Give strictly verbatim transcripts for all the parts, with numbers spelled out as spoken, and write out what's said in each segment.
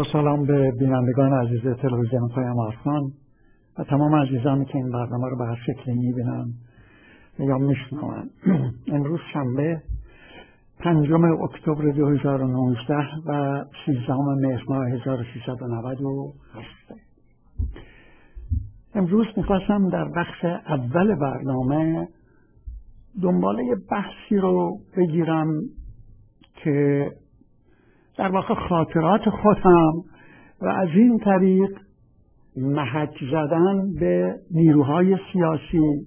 با سلام به بینندگان عزیز تلویزیون پیام آسمان و تمام عزیزانی که این برنامه رو به هر شکلی میبینن یا میشنون. امروز شنبه پنجم اکتبر دو هزار و نوزده و سیزدهم مهر ماه هزار و سیصد و نود و هشت. امروز میخواستم در بخش اول برنامه دنباله بحثی رو بگیرم که در واقع خاطرات خودم و از این طریق محک زدن به نیروهای سیاسی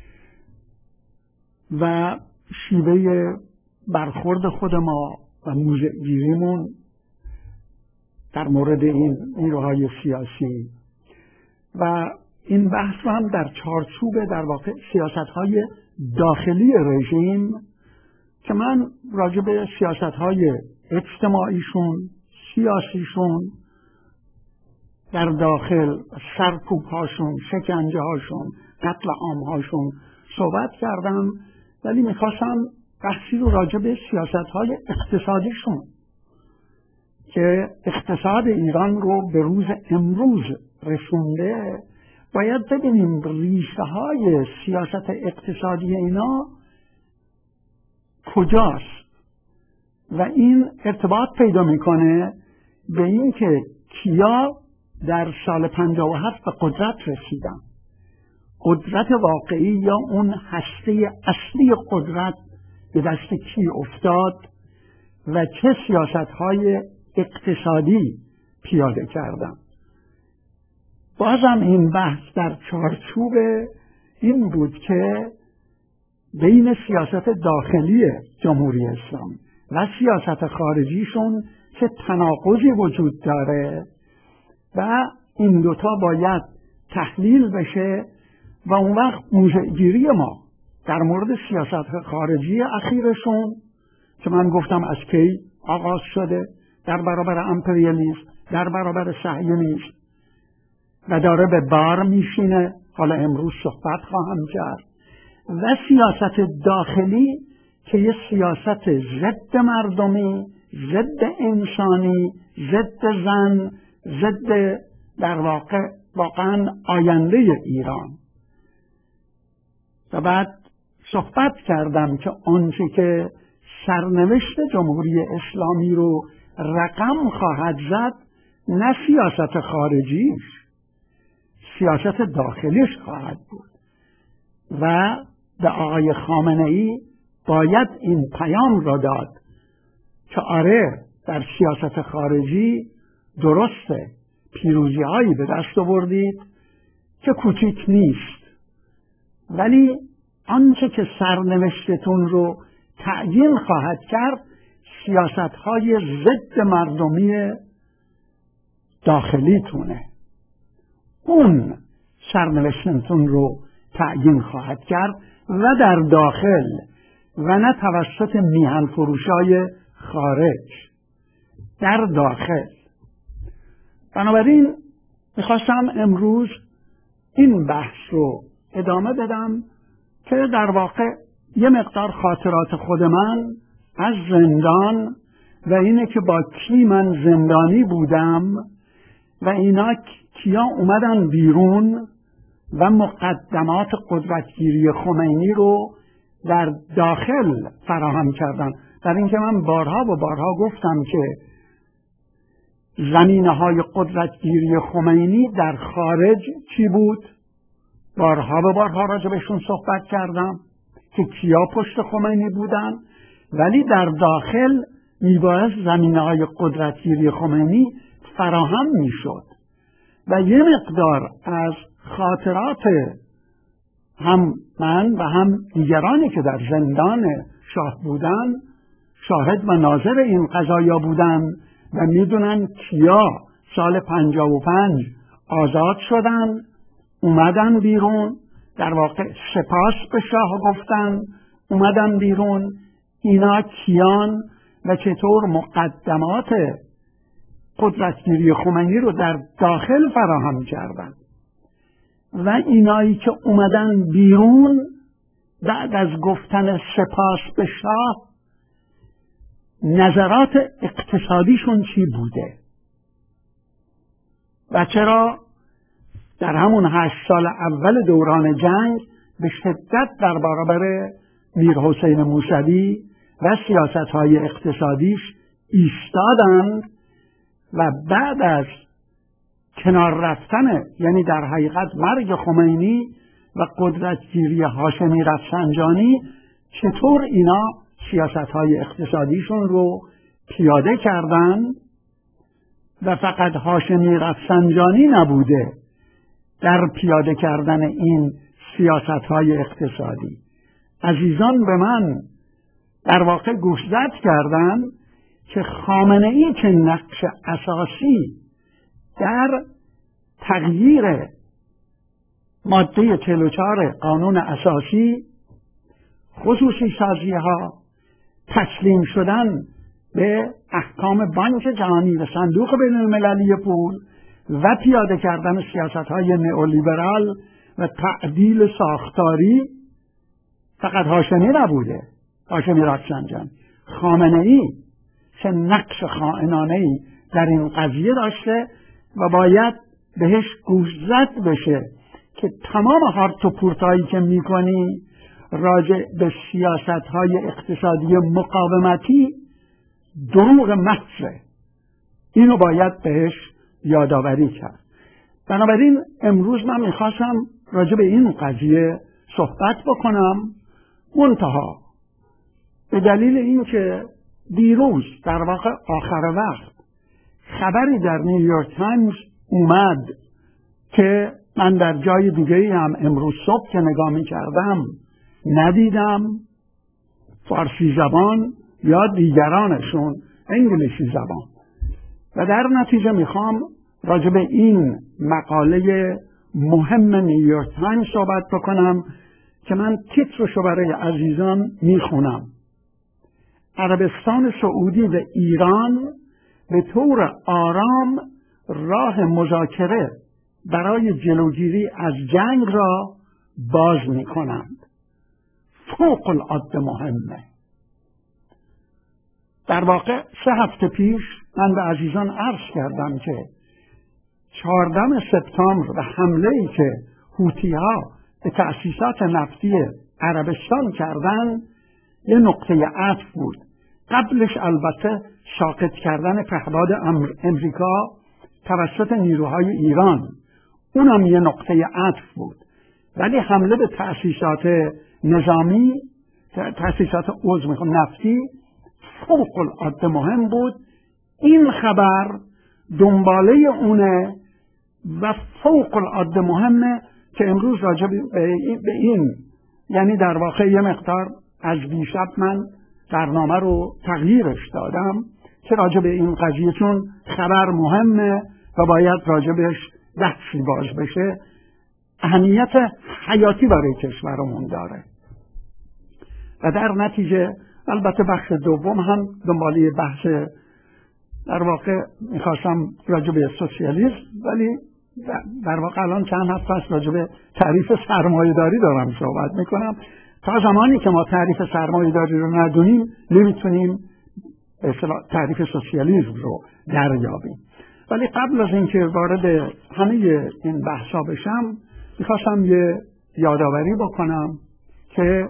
و شیوه برخورد خود ما و موضع‌گیریمون در مورد این نیروهای سیاسی و این بحث رو هم در چارچوب در واقع سیاست‌های داخلی رژیم که من راجع به سیاست‌های اجتماعیشون، سیاسیشون در داخل، سرکوب‌هاشون، شکنجه‌هاشون، قتل عام‌هاشون صحبت کردم، ولی می‌خواستم بحثی رو راجع به سیاست‌های اقتصادیشون که اقتصاد ایران رو به روز امروز رسونده باید ببینیم ریشه‌های سیاست اقتصادی اینا کجاست و این ارتباط پیدا میکنه به این که کیا در سال پنجاه و هفت به قدرت رسیدن، قدرت واقعی یا اون هسته اصلی قدرت به دست کی افتاد و چه سیاست‌های اقتصادی پیاده کردن. بازم این بحث در چارچوب این بود که بین سیاست داخلی جمهوری اسلامی و سیاست خارجیشون چه تناقضی وجود داره و این دوتا باید تحلیل بشه و اون وقت موضع‌گیری ما در مورد سیاست خارجی اخیرشون که من گفتم از کی آغاز شده در برابر امپریالیسم، در برابر صهیونیسم و داره به بار میشینه، حالا امروز صحبت خواهم کرد، و سیاست داخلی که یه سیاست ضد مردمی، ضد انسانی، ضد زن، ضد در واقع واقعا آینده ایران. و بعد صحبت کردم که آنچه که سرنوشت جمهوری اسلامی رو رقم خواهد زد نه سیاست خارجیش، سیاست داخلیش خواهد بود و به آقای خامنه‌ای باید این پیام را داد که آره در سیاست خارجی درسته پیروزی هایی به دست آوردید که کوچیک نیست، ولی آنچه که سرنوشتتون رو تعیین خواهد کرد سیاست های ضد مردمی داخلیتونه، اون سرنوشتتون رو تعیین خواهد کرد و در داخل و نه توسط میهن فروشای خارج، در داخل. بنابراین میخواستم امروز این بحث رو ادامه بدم که در واقع یه مقدار خاطرات خود من از زندان و اینه که با کی من زندانی بودم و اینا کیا اومدن بیرون و مقدمات قدرتگیری خمینی رو در داخل فراهم کردن. در اینکه من بارها و بارها گفتم که زمینه‌های قدرتگیری خمینی در خارج چی بود، بارها و بارها راجع بهشون صحبت کردم که کیا پشت خمینی بودن، ولی در داخل میبایست زمینه‌های قدرتگیری خمینی فراهم میشد و یه مقدار از خاطرات هم من و هم دیگرانی که در زندان شاه بودن شاهد و ناظر این قضایا بودن و میدونن کیا سال پنجاه و پنج آزاد شدن، اومدن بیرون، در واقع سپاس به شاه گفتن، اومدن بیرون، اینا کیان و چطور مقدمات قدرتگیری خمینی رو در داخل فراهم کردن و اینایی که اومدن بیرون بعد از گفتن سپاس به شاه نظرات اقتصادیشون چی بوده و چرا در همون هشت سال اول دوران جنگ به شدت در برابر میرحسین موسوی و سیاست‌های اقتصادیش ایستادند و بعد از کنار رفتن، یعنی در حقیقت مرگ خمینی و قدرتگیری هاشمی رفسنجانی، چطور اینا سیاست‌های اقتصادیشون رو پیاده کردن و فقط هاشمی رفسنجانی نبوده در پیاده کردن این سیاست‌های اقتصادی. عزیزان به من در واقع گوشزد کردن که خامنه‌ای که نقش اساسی در تغییر ماده چهل و چهار قانون اساسی، خصوصی سازی ها، تسلیم شدن به احکام بانک جهانی و صندوق بین المللی پول و پیاده کردن سیاست های نئولیبرال و تعدیل ساختاری فقط هاشمی نبوده، هاشمی رفسنجانی، خامنه‌ای چه نقش خائنانه‌ای در این قضیه داشته و باید بهش گوشزد بشه که تمام هارت و پورتایی که میکنی راجع به سیاست‌های اقتصادی مقاومتی دروغ محضه. اینو باید بهش یادآوری کرد. بنابراین امروز من میخواستم راجع به این قضیه صحبت بکنم، منتها به دلیل اینکه دیروز در واقع آخر وقت خبری در نیویورک تایمز اومد که من در جای دیگه هم امروز صبح که نگاه میکردم ندیدم، فارسی زبان یا دیگرانشون انگلیسی زبان، و در نتیجه میخوام راجع به این مقاله مهم نیویورک تایمز صحبت بکنم که من تیترشو برای عزیزان میخونم. عربستان سعودی و ایران به طور آرام راه مذاکره برای جلوگیری از جنگ را باز می کنند. فوق العاده مهمه. در واقع سه هفته پیش من به عزیزان عرض کردم که چهاردهم سپتامبر و حمله‌ای که حوثی‌ها به تأسیسات نفتی عربستان کردن یه نقطه عطف بود. قبلش البته ساقط کردن پهپاد امریکا توسط نیروهای ایران، اونم یه نقطه عطف بود، ولی حمله به تأسیسات نظامی، تأسیسات عضو نفتی فوق العاده مهم بود. این خبر دنباله اونه و فوق العاده مهمه که امروز راجع به این، یعنی در واقع یه مقدار از دیشب من برنامه رو تغییرش دادم که راجع به این قضیه، چون خبر مهمه و باید راجع بهش بحثی باز بشه، اهمیت حیاتی برای کشورمون داره. و در نتیجه البته بخش دوم هم دنباله بحث، در واقع میخواستم راجع به سوسیالیسم، ولی در واقع الان چند هفته است راجع به تعریف سرمایه‌داری دارم صحبت میکنم. تا زمانی که ما تعریف سرمایه‌داری رو ندونیم نمیتونیم به اصطلاح تعریف سوسیالیسم رو دریابیم. ولی قبل از اینکه وارد همه این بحثا بشم میخواستم یه یادآوری بکنم که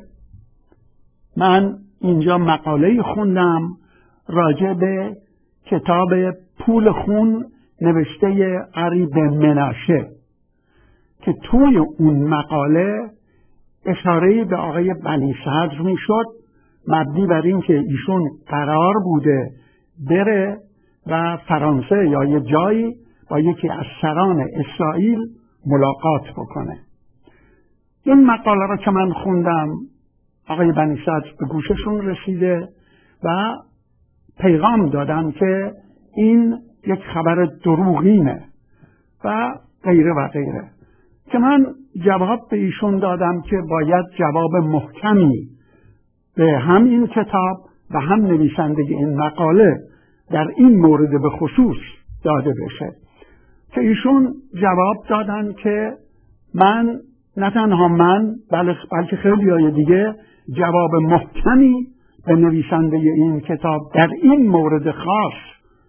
من اینجا مقاله‌ای خوندم راجع به کتاب پول خون نوشته عریب مناشه که توی اون مقاله اشاره‌ای به آقای بنی صدر میشد، مبنی بر این که ایشون قرار بوده بره و فرانسه یا یه جایی با یکی از سران اسرائیل ملاقات بکنه. این مقاله را که من خوندم آقای بنی صدر به گوششون رسیده و پیغام دادن که این یک خبر دروغینه و غیره و غیره، که من جواب به ایشون دادم که باید جواب محکمی به هم این کتاب و هم نویسنده این مقاله در این مورد به خصوص داده بشه. که ایشون جواب دادن که من، نه تنها من بلکه خیلی های دیگه، جواب محکمی به نویسنده این کتاب در این مورد خاص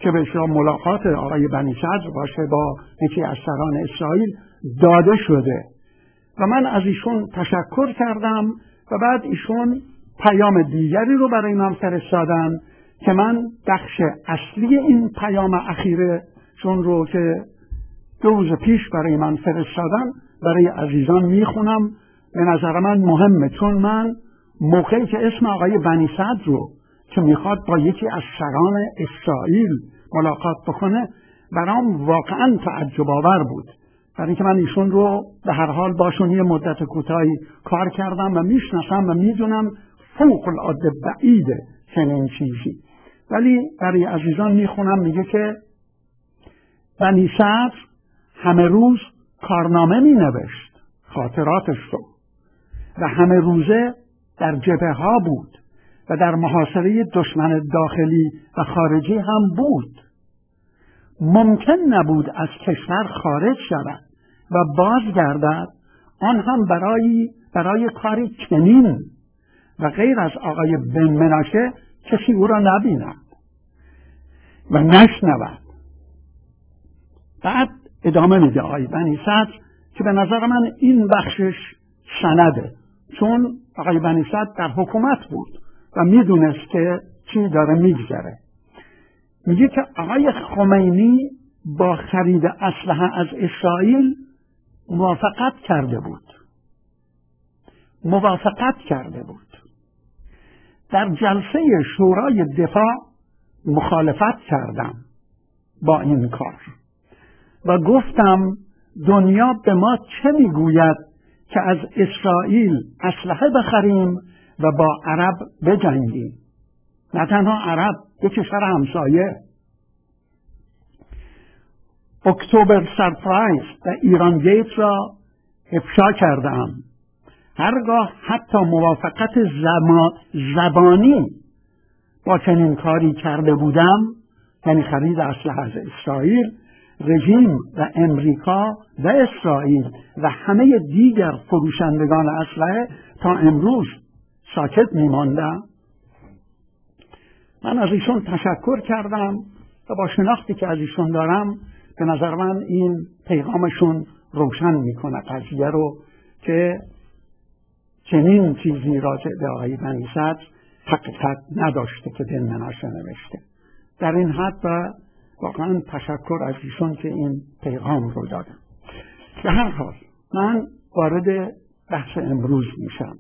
که به شما ملاقات آقای بنی صدر باشه با یکی از سران اسرائیل داده شده و من از ایشون تشکر کردم و بعد ایشون پیام دیگری رو برای من فرستادن که من بخش اصلی این پیام اخیرشون رو که دو روز پیش برای من فرستادن برای عزیزان میخونم. به نظر من مهمه، چون من موقعی که اسم آقای بنی صدر رو که میخواد با یکی از سران اسرائیل ملاقات بکنه برام واقعا تعجب آور بود، برای اینکه من ایشون رو به هر حال باشون یه مدت کوتاهی کار کردم و میشناسم و میدونم فوق العاده بعیده چنین چیزی. ولی برای عزیزان میخونم، میگه که بنی صدر همه روز کارنامه مینوشت خاطراتش رو و همه روزه در جبهه ها بود و در محاصره دشمن داخلی و خارجی هم بود. ممکن نبود از کشور خارج شود و بازگردد، آن هم برای برای کاری چنین و غیر از آقای بن مناشه کسی او را نبیند و نشنود. بعد ادامه میده آقای بنی صدر که به نظر من این بخشش سنده، چون آقای بنی صدر در حکومت بود و میدونست که چی داره میگذره. میگه که آقای خمینی با خرید اسلحه از اسرائیل موافقت کرده بود موافقت کرده بود در جلسه شورای دفاع مخالفت کردم با این کار و گفتم دنیا به ما چه میگوید که از اسرائیل اسلحه بخریم و با عرب بجنگیم، نه تنها عرب، به کشور همسایه. اکتبر سرپرایز و ایران گیت را افشا کردم. هرگاه حتی موافقت زبانی با چنین کاری کرده بودم، یعنی خرید اسلحه از اسرائیل، رژیم و امریکا و اسرائیل و همه دیگر فروشندگان اسلحه تا امروز ساکت میماندن. من از ایشون تشکر کردم و با شناختی که از ایشون دارم به نظر من این پیغامشون روشن میکنه قضیه رو که چنین چیزی راجع به آقای بنی صدر حقیقت نداشته که بن مناشه نوشته. در این حد و واقعا تشکر از ایشون که این پیغام رو دادم. به هر حال من وارد بحث امروز میشم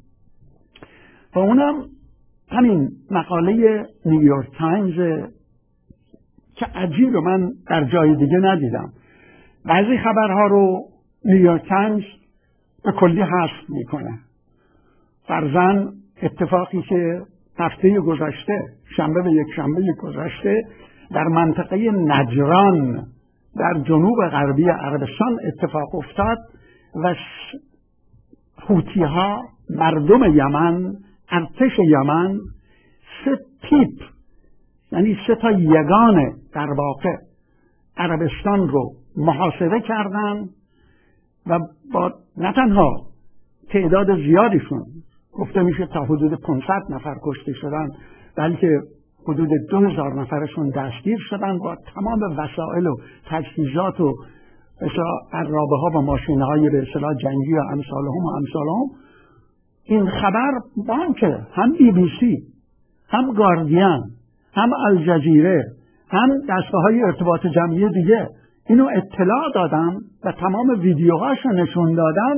و اونم همین مقاله نیویورک تایمز که عجیب من در جای دیگه ندیدم. بعضی خبرها رو نیویورک تایمز به کلی حذف میکنه. فرضاً اتفاقی که هفته گذشته شنبه به یک شنبه گذشته در منطقه نجران در جنوب غربی عربستان اتفاق افتاد و حوتی ها، مردم یمن، ارتش یمن سه تیپ، یعنی سه تا یگان در واقع عربستان رو محاصره کردن و با نه تنها تعداد زیادیشون، گفته میشه تا حدود پانصد نفر کشته شدن، بلکه حدود دو هزار نفرشون دستگیر شدن با تمام وسایل و تجهیزات و عرابه ها و ماشین های به اصطلاح جنگی و امثالهم و امثالهم. این خبر بانکه هم بی بی سی، هم گاردین، هم الجزیره، هم دستگاه های ارتباط جمعی دیگه اینو اطلاع دادن و تمام ویدیوهاش نشون دادن.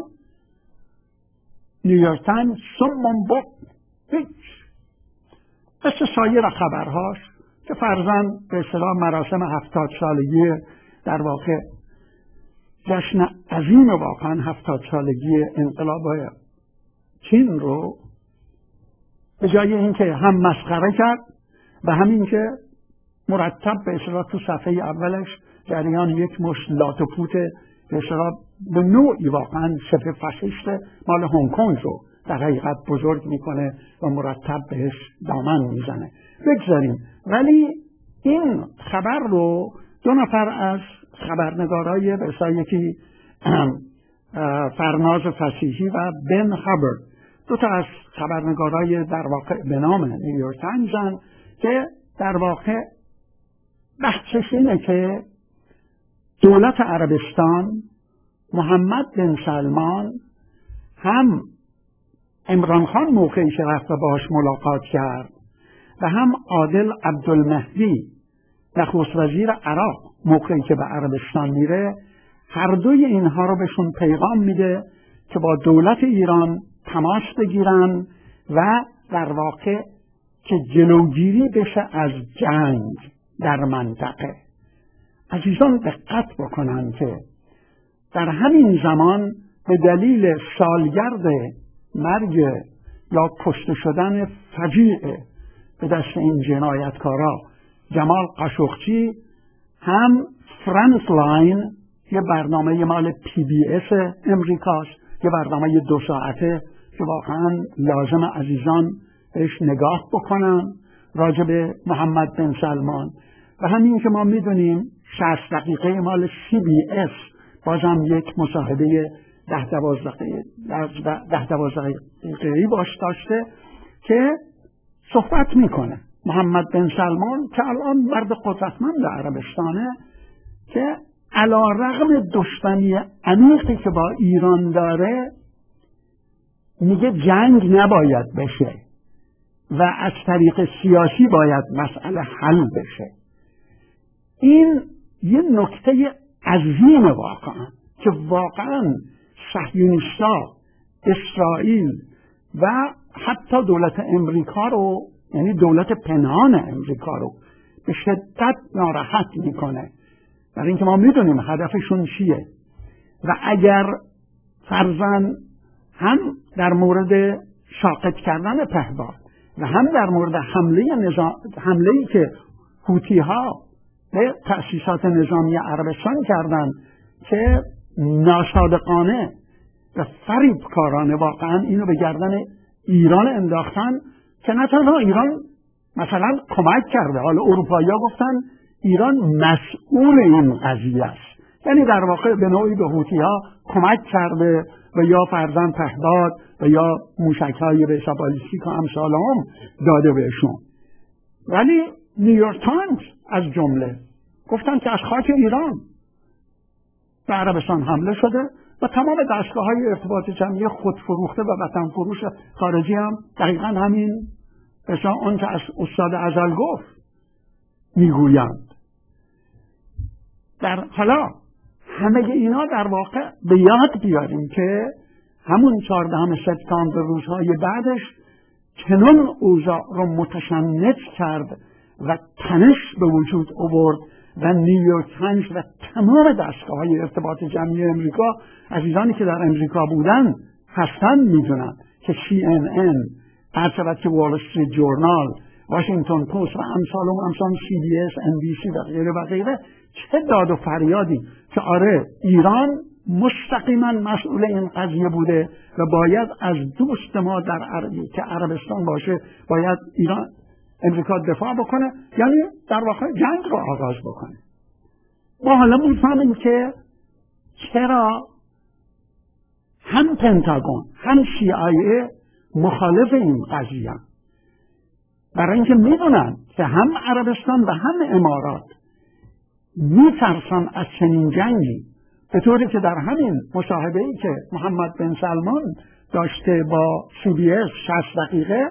نیویورک تایمز سمون بود هیچ، مثل سایر خبرهاش که فرضاً به اصطلاح مراسم هفتاد سالگی در واقع جشن عظیم واقعاً هفتاد سالگی انقلاب چین رو به جای اینکه هم مسخره کرد و همین که مرتب به اصطلاح تو صفحه اولش جریان یک مش لات و پوت به اصطلاح به نوعی واقعا شبه فاشیست مال هنگ کنگ رو در حقیقت بزرگ میکنه و مرتب بهش دامن میزنه. بگذاریم. ولی این خبر رو دو نفر از خبرنگارای به اصطلاح یکی فرناز فصیحی و بن هابرد، دو تا از خبرنگارای در واقع به نام نیویورک تایمزن که در واقع بحثش اینه که دولت عربستان، محمد بن سلمان، هم عمران خان موقعی که رفت و باهاش ملاقات کرد و هم عادل عبدالمهدی نخست وزیر عراق موقعی که به عربستان میره، هر دوی اینها رو بهشون پیغام میده که با دولت ایران تماس بگیرن و در واقع که جلوگیری بشه از جنگ در منطقه. عزیزان دقت بکنن که در همین زمان به دلیل سالگرد مرگ یا کشته شدن فجیع به دست این جنایتکارا جمال قاشقچی، هم فرانت لاین، یه برنامه مال پی بی اس امریکاست، یه برنامه دو ساعته که واقعا لازم عزیزان بهش نگاه بکنن راجع به محمد بن سلمان. و همین که ما میدونیم شصت دقیقه مال سی بی اس بازم یک مصاحبه ده دوازده ده دوازده دقیقه‌ای باش داشته که صحبت میکنه. محمد بن سلمان که الان مرد قدرتمند عربستانه که علی رغم دشمنی عمیقی که با ایران داره میگه جنگ نباید بشه و از طریق سیاسی باید مسئله حل بشه. این یه نکته عظیم واقعا که واقعا صهیونیست‌ها، اسرائیل و حتی دولت امریکا رو، یعنی دولت پنهان امریکا رو به شدت ناراحت میکنه، برای اینکه ما میدونیم هدفشون چیه. و اگر فرضاً هم در مورد ساقط کردن پهباد و هم در مورد حمله نظام حمله‌ای که حوثی‌ها به تأسیسات نظامی عربستان کردن که ناصادقانه و فریبکارانه واقعا اینو به گردن ایران انداختن که نه تنها ایران مثلا کمک کرده، حالا اروپایی‌ها گفتن ایران مسئول این قضیه است، یعنی در واقع به نوعی به حوثی‌ها کمک کرده و یا فرزن پهباد و یا موشک‌های به حساب بالیستیک و امثال هم داده بهشون. ولی نیویورک تایمز از جمله گفتن که از خاک ایران به عربستان حمله شده و تمام دستگاه‌های ارتباط جمعی خودفروخته و وطن فروش خارجی هم دقیقاً همین مثلا اون که از استاد ازل گفت میگویند. در حالا همه اینا در واقع به یاد بیاریم که همون چهاردهم سپتامبر روزهای بعدش چنان اوضاع رو متشنج کرد و تنش به وجود آورد و نیویورک تایمز و تمام دستگاه‌های ارتباط جمعی امریکا، عزیزانی که در امریکا بودن هستن میدونن که سی ان ان، هرچند که وال استریت جورنال، واشنگتن پست و امثال و امثال سی بی اس، ان بی سی و غیره و غیره چه داد و فریادی که آره ایران مستقیما مسئول این قضیه بوده و باید از دوست ما در عربی که عربستان باشه باید ایران امریکا دفاع بکنه، یعنی در واقع جنگ رو آغاز بکنه. ما حالا میفهمیم که چرا هم پنتاگون هم سی آی ای مخالف این قضیه هم. برای اینکه میدونن که هم عربستان و هم امارات میترسن از چنین جنگی، به طوری که در همین مصاحبه‌ای که محمد بن سلمان داشته با سی بی اس شصت دقیقه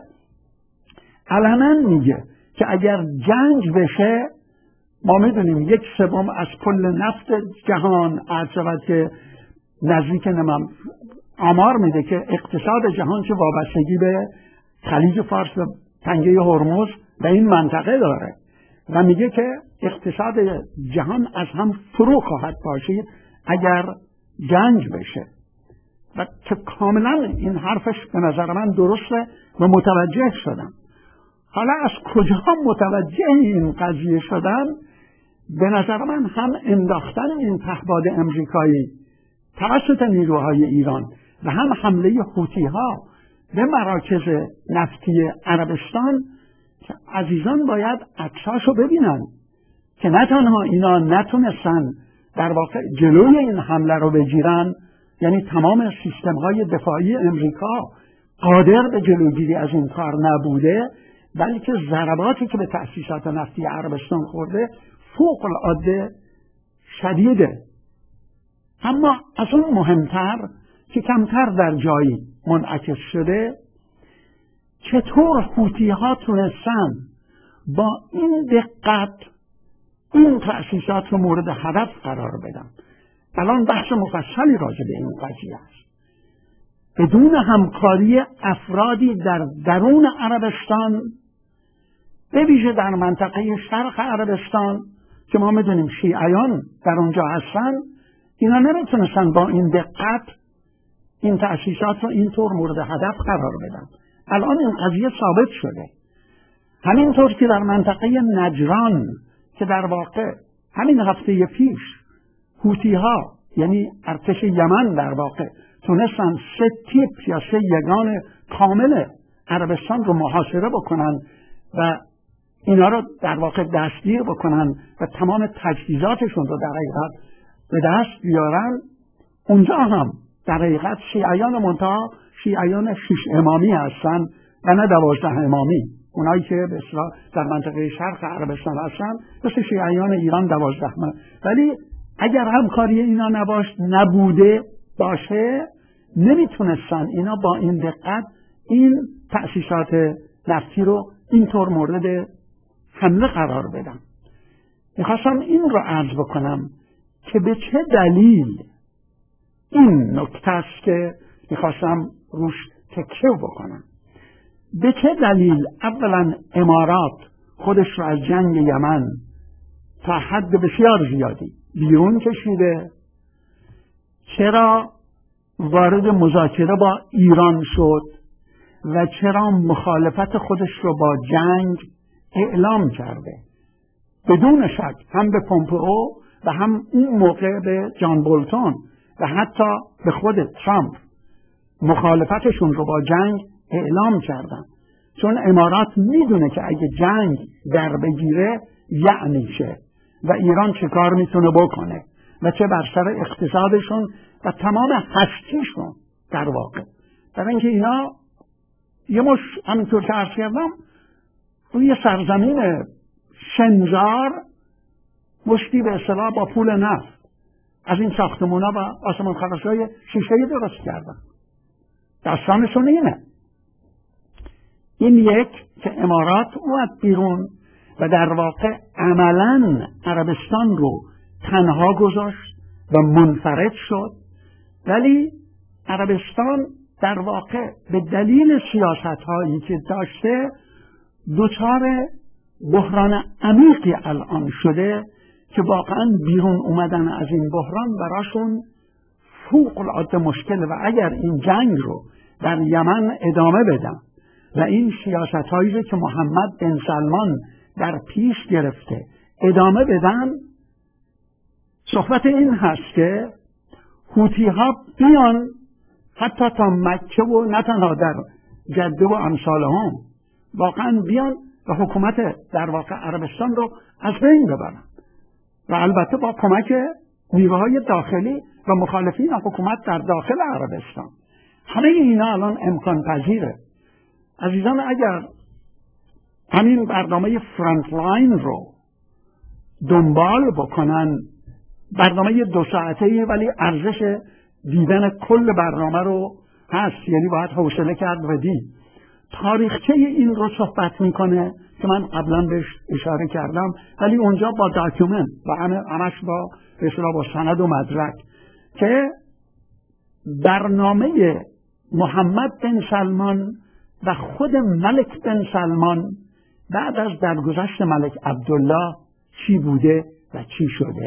علنا میگه که اگر جنگ بشه ما میدونیم یک سوم از کل نفت جهان عرض که نزدیک نمیم آمار میده که اقتصاد جهان چه وابستگی به خلیج فارس و تنگه هرمز و این منطقه داره و میگه که اقتصاد جهان از هم فرو خواهد باشید اگر جنگ بشه و که کاملا این حرفش به نظر من درسته و متوجه شدم. حالا از کجا متوجه این قضیه شدن؟ به نظر من هم انداختن این پهپاد امریکایی توسط نیروهای ایران و هم حمله حوثی‌ها به مراکز نفتی عربستان که عزیزان باید عکساشو ببینن که نه تنها اینا نتونستن در واقع جلوی این حمله رو بگیرن، یعنی تمام سیستم‌های دفاعی امریکا قادر به جلوگیری از این کار نبوده، بلکه ضرباتی که به تأسیسات نفتی عربستان خورده فوق العاده شدیده. اما از اون مهمتر که کمتر در جایی منعکس شده، چطور حوثی ها تونستن با این دقت این تأسیسات رو مورد هدف قرار بدن. الان بحث مفصلی راجع به این قضیه است. بدون همکاری افرادی در درون عربستان، به ویژه در منطقه شرق عربستان که ما میدونیم شیعیان در اونجا هستن، اینا نمیتونستن با این دقت این تأسیسات رو اینطور مورد هدف قرار بدن. الان این قضیه ثابت شده. همینطور که در منطقه نجران که در واقع همین هفته پیش حوثی ها یعنی ارتش یمن در واقع تونستن سه تیپ یا سه یگان کامل عربستان رو محاصره بکنن و اینا رو در واقع دستگیر بکنن و تمام تجهیزاتشون رو در حقیقت به دست بیارن. اونجا هم در حقیقت شیعیان منتها شیعیان شش امامی هستن و نه دوازده امامی. اونایی که به اصطلاح در منطقه شرق عربستان هستن مثل شیعیان ایران دوازده امامی. ولی اگر همکاری اینا نباش نبوده باشه، نمیتونستن اینا با این دقت این تأسیسات نفتی رو اینطور مورد حمله قرار بدن. میخواستم این رو عرض بکنم که به چه دلیل این نکته است که میخواستم روش تکیه بکنم. به چه دلیل اولا امارات خودش رو از جنگ یمن تا حد بسیار زیادی بیرون کشیده؟ چرا وارد مذاکره با ایران شد و چرا مخالفت خودش رو با جنگ اعلام کرده؟ بدون شک هم به پومپئو و هم اون موقع به جان بولتون و حتی به خود ترامپ مخالفتشون رو با جنگ اعلام کردن، چون امارات میدونه که اگه جنگ در بگیره یعنی چه و ایران چه کار میتونه بکنه و چه بر سر اقتصادشون و تمام هستیشون در واقع. برای اینکه اینا یه مش همینطور که عرض کردم روی سرزمین شنجار مشتی به اصطلاح با پول نفت از این ساختمونا و آسمان خراش‌های شیشه‌ای درست کردن. داستانشون اینه. این یک که امارات اومد بیرون و در واقع عملاً عربستان رو تنها گذاشت و منفرد شد، ولی عربستان در واقع به دلیل سیاست‌هایی که داشته دچار بحران عمیقی الان شده که واقعاً بیرون اومدن از این بحران براشون فوق العاده مشکله و اگر این جنگ رو در یمن ادامه بدن و این سیاست‌هایی که محمد بن سلمان در پیش گرفته ادامه بدن، صحبت این هست که حوثی ها بیان حتی تا مکه و نه تنها در جده و امثال هم واقعا بیان و حکومت در واقع عربستان رو از بین ببرن و البته با کمک نیروهای داخلی و مخالفین حکومت در داخل عربستان. همه اینا الان امکان پذیره. عزیزان اگر همین برنامه فرانت لاین رو دنبال بکنن، برنامه دو ساعته‌ای ولی ارزش دیدن کل برنامه رو هست، یعنی باید حوصله کرد و دید. تاریخچه این رو صحبت میکنه که من قبلا بهش اشاره کردم، ولی اونجا با داکیومنت و همش با به اصطلاح با سند و مدرک که برنامه محمد بن سلمان و خود ملک بن سلمان بعد از درگذشت ملک عبدالله چی بوده و چی شده.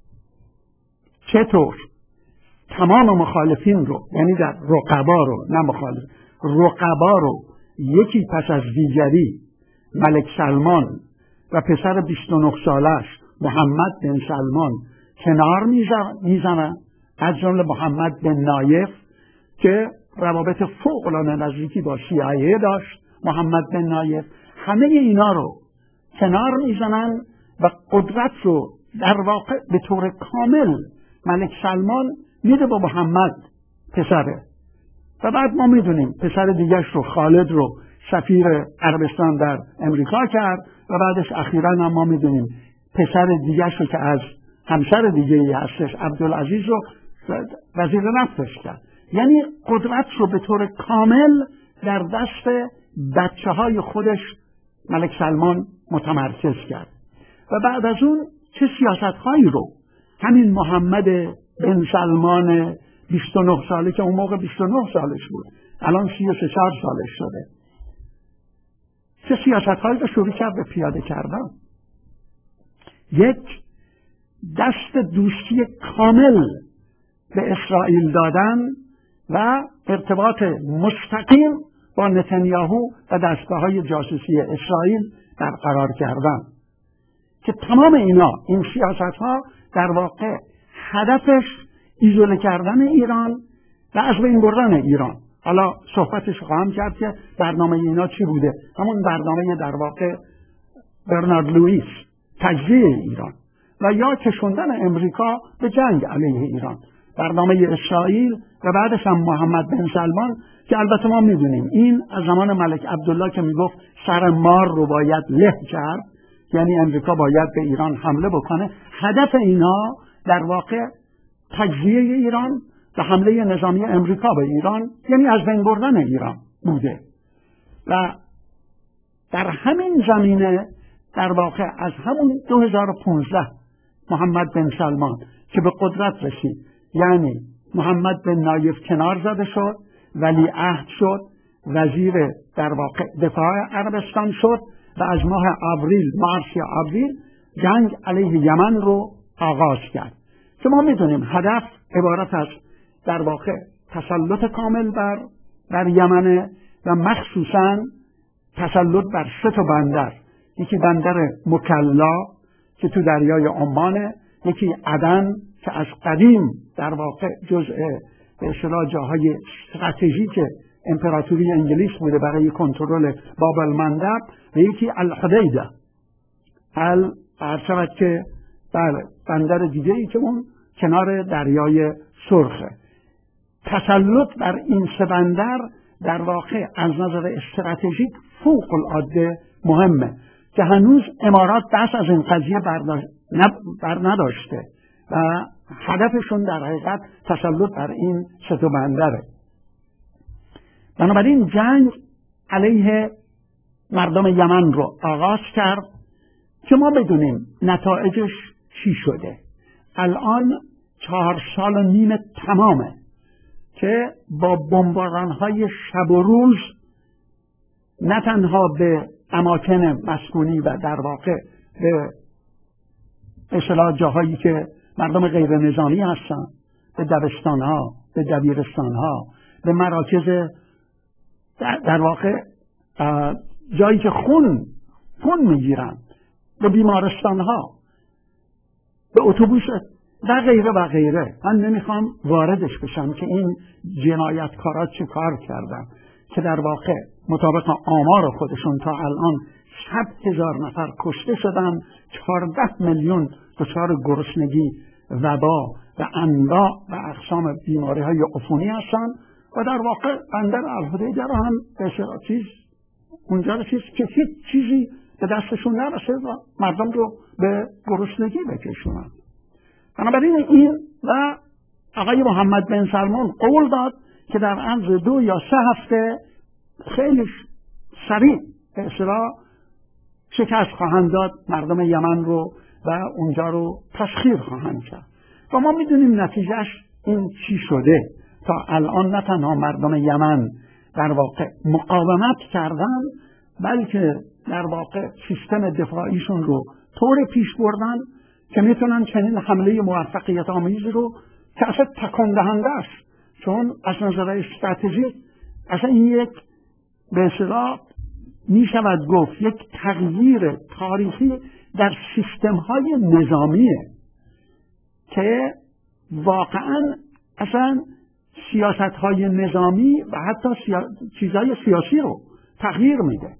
چطور تمام مخالفین رو، یعنی در رقبا رو، نه مخالف، رقبا رو یکی پس از دیگری ملک سلمان و پسر بیست و نه سالش محمد بن سلمان کنار میزنن، از جمله محمد بن نایف که روابط فوق العاده نزدیکی با سی آی ای داشت. محمد بن نایف همه اینا رو کنار میزنن و قدرت رو در واقع به طور کامل ملک سلمان میده با محمد پسره و بعد ما میدونیم پسر دیگرش رو خالد رو سفیر عربستان در امریکا کرد و بعدش اخیراً هم ما میدونیم پسر دیگه شو که از همسر دیگه ای هستش عبدالعزیز رو وزیر نفتش کرد. یعنی قدرت رو به طور کامل در دست بچه های خودش ملک سلمان متمرکز کرد و بعد از اون چه سیاست هایی رو همین محمد بن سلمان بیست و نه ساله که اون موقع بیست و نه سالش بود، الان سی و سه سالش شده، چه سیاست هایی رو شروع کرد به پیاده کردن. یک، دست دوستی کامل به اسرائیل دادن و ارتباط مستقیم با نتانیاهو و دستگاه‌های جاسوسی اسرائیل برقرار کردن که تمام اینا این سیاست‌ها در واقع هدفش ایزوله کردن ایران و از بین بردن ایران. حالا صحبتش خواهم کرد که برنامه اینا چی بوده. همون برنامه در واقع برنارد لوئیس، تجزیه ایران و یا کشوندن امریکا به جنگ علیه ایران. برنامه اسرائیل و بعدش هم محمد بن سلمان که البته ما میدونیم این از زمان ملک عبدالله که میگفت سر مار رو باید له کرد، یعنی امریکا باید به ایران حمله بکنه. هدف اینا در واقع تجزیه ایران و حمله نظامی امریکا به ایران، یعنی از بین بردن ایران بوده. و در همین زمینه در واقع از همون دو هزار و پانزده محمد بن سلمان که به قدرت رسید، یعنی محمد بن نایف کنار زده شد، ولی عهد شد، وزیر در واقع دفاع عربستان شد و از ماه آوریل، مارس یا آوریل جنگ علیه یمن رو آغاز کرد که ما میدونیم هدف عبارت از در واقع تسلط کامل بر بر یمن و مخصوصاً تسلط بر سه تا بندر، یکی بندر مکلا که تو دریای عمانه، یکی عدن که از قدیم در واقع جزء به اصطلاح جاهای استراتژیک امپراتوری انگلیس بوده برای کنترل باب المندب، و یکی الحدیده الارشد که بله بندر دیگه ای که اون کنار دریای سرخه. تسلط بر این سه بندر در واقع از نظر استراتژیک فوق العاده مهمه که هنوز امارات دست از این قضیه بر نداشته و هدفشون در حقیقت تسلط بر این سه تا بندره. بنابراین جنگ علیه مردم یمن رو آغاز کرد که ما بدونیم نتایجش چی شده. الان چهار سال و نیم تمامه که با بمباران‌های شب و روز نه تنها به اماکن مسکونی و در واقع به اصطلاح جاهایی که مردم غیر نظامی هستن، به دبستان‌ها، به دبیرستان‌ها، به مراکز در واقع جایی که خون خون میگیرن، به بیمارستان‌ها، به اتوبوس و غیره و غیره. من نمیخوام واردش بشم که این جنایتکارا چه کار کردن که در واقع مطابق آمار خودشون تا الان صد هزار نفر کشته شدن، چهارده میلیون دچار گرسنگی، وبا و انواع و اقسام بیماری های عفونی هستن و در واقع بندر الحدیده رو هم به چیز اونجا رو چیز که هیچ چیزی به دستشون نرسه و مردم رو به گرسنگی بکشونن. بنابراین این و آقای محمد بن سلمان قول داد که در عرض دو یا سه هفته خیلی سریع به اصطلاح شکست خواهند داد مردم یمن رو و اونجا رو تسخیر خواهند کرد. و ما میدونیم نتیجهش این چی شده. تا الان نه تنها مردم یمن در واقع مقاومت کردن، بلکه در واقع سیستم دفاعیشون رو طور پیش بردن که میتونن چنین حمله موفقیت آمیز رو که اصلا تکان دهنده است، چون از نظر استراتژیک اصلا این یک به اصطلاح می شود گفت یک تغییر تاریخی در سیستم های نظامیه که واقعا اصلا سیاست های نظامی و حتی سیا... چیزهای سیاسی رو تغییر میده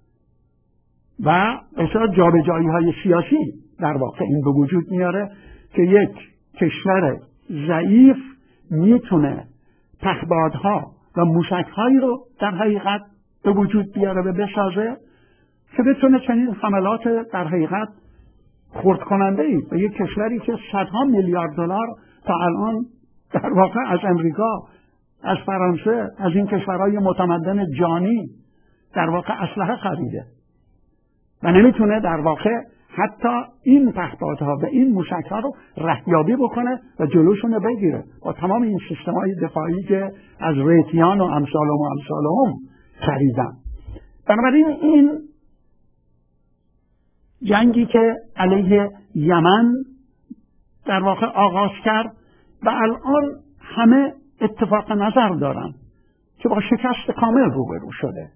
و اصلا جابجایی های سیاسی در واقع این به وجود میاره که یک کشور ضعیف میتونه پهپادها و موشکهایی رو در حقیقت به وجود بیاره و بسازه که بتونه چنین حملات در حقیقت خرد کننده ای به یک کشوری که صدها میلیارد دلار تا الان در واقع از امریکا، از فرانسه، از این کشورهای متمدن جانی در واقع اسلحه خریده و نمیتونه در واقع حتی این پهپادها و این موشک‌ها رو رهیابی بکنه و جلوشون رو بگیره با تمام این سیستم‌های دفاعی که از ریتیان و امثالهم و امثالهم خریدن. بنابراین این جنگی که علیه یمن در واقع آغاز کرد و الان همه اتفاق نظر دارن که با شکست کامل روبرو شده.